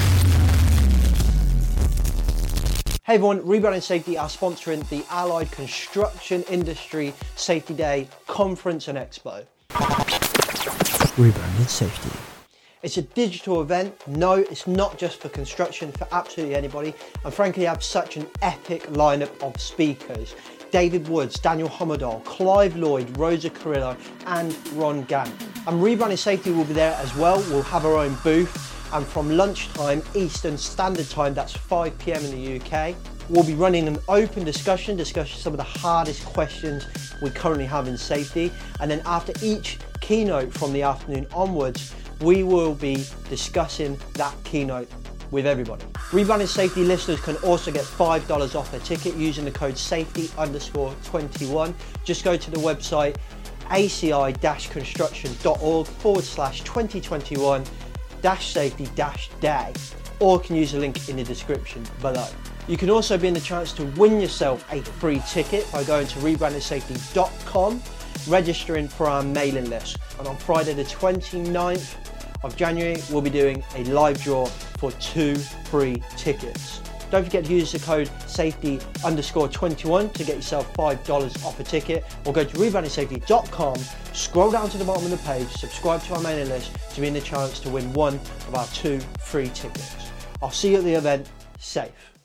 Hey everyone, Rebranding Safety are sponsoring the Allied Construction Industry Safety Day Conference and Expo. Rebranding Safety. It's a digital event. No, it's not just for construction, for absolutely anybody. And frankly, I have such an epic lineup of speakers. David Woods, Daniel Homodol, Clive Lloyd, Rosa Carrillo, and Ron Gann. And Rebranding Safety will be there as well. We'll have our own booth. And from lunchtime, Eastern Standard Time, that's five p m in the U K, we'll be running an open discussion, discussing some of the hardest questions we currently have in safety. And then after each keynote from the afternoon onwards, we will be discussing that keynote with everybody. Rebranded Safety listeners can also get five dollars off their ticket using the code safety underscore twenty-one. Just go to the website aci-construction.org forward slash 2021 dash safety dash day, or can use the link in the description below. You can also be in the chance to win yourself a free ticket by going to rebranded safety dot com, registering for our mailing list. And on Friday the twenty-ninth of January, we'll be doing a live draw for two free tickets. Don't forget to use the code safety underscore twenty-one to get yourself five dollars off a ticket, or go to rebranded safety dot com, scroll down to the bottom of the page, subscribe to our mailing list to be in the chance to win one of our two free tickets. I'll see you at the event. Safe.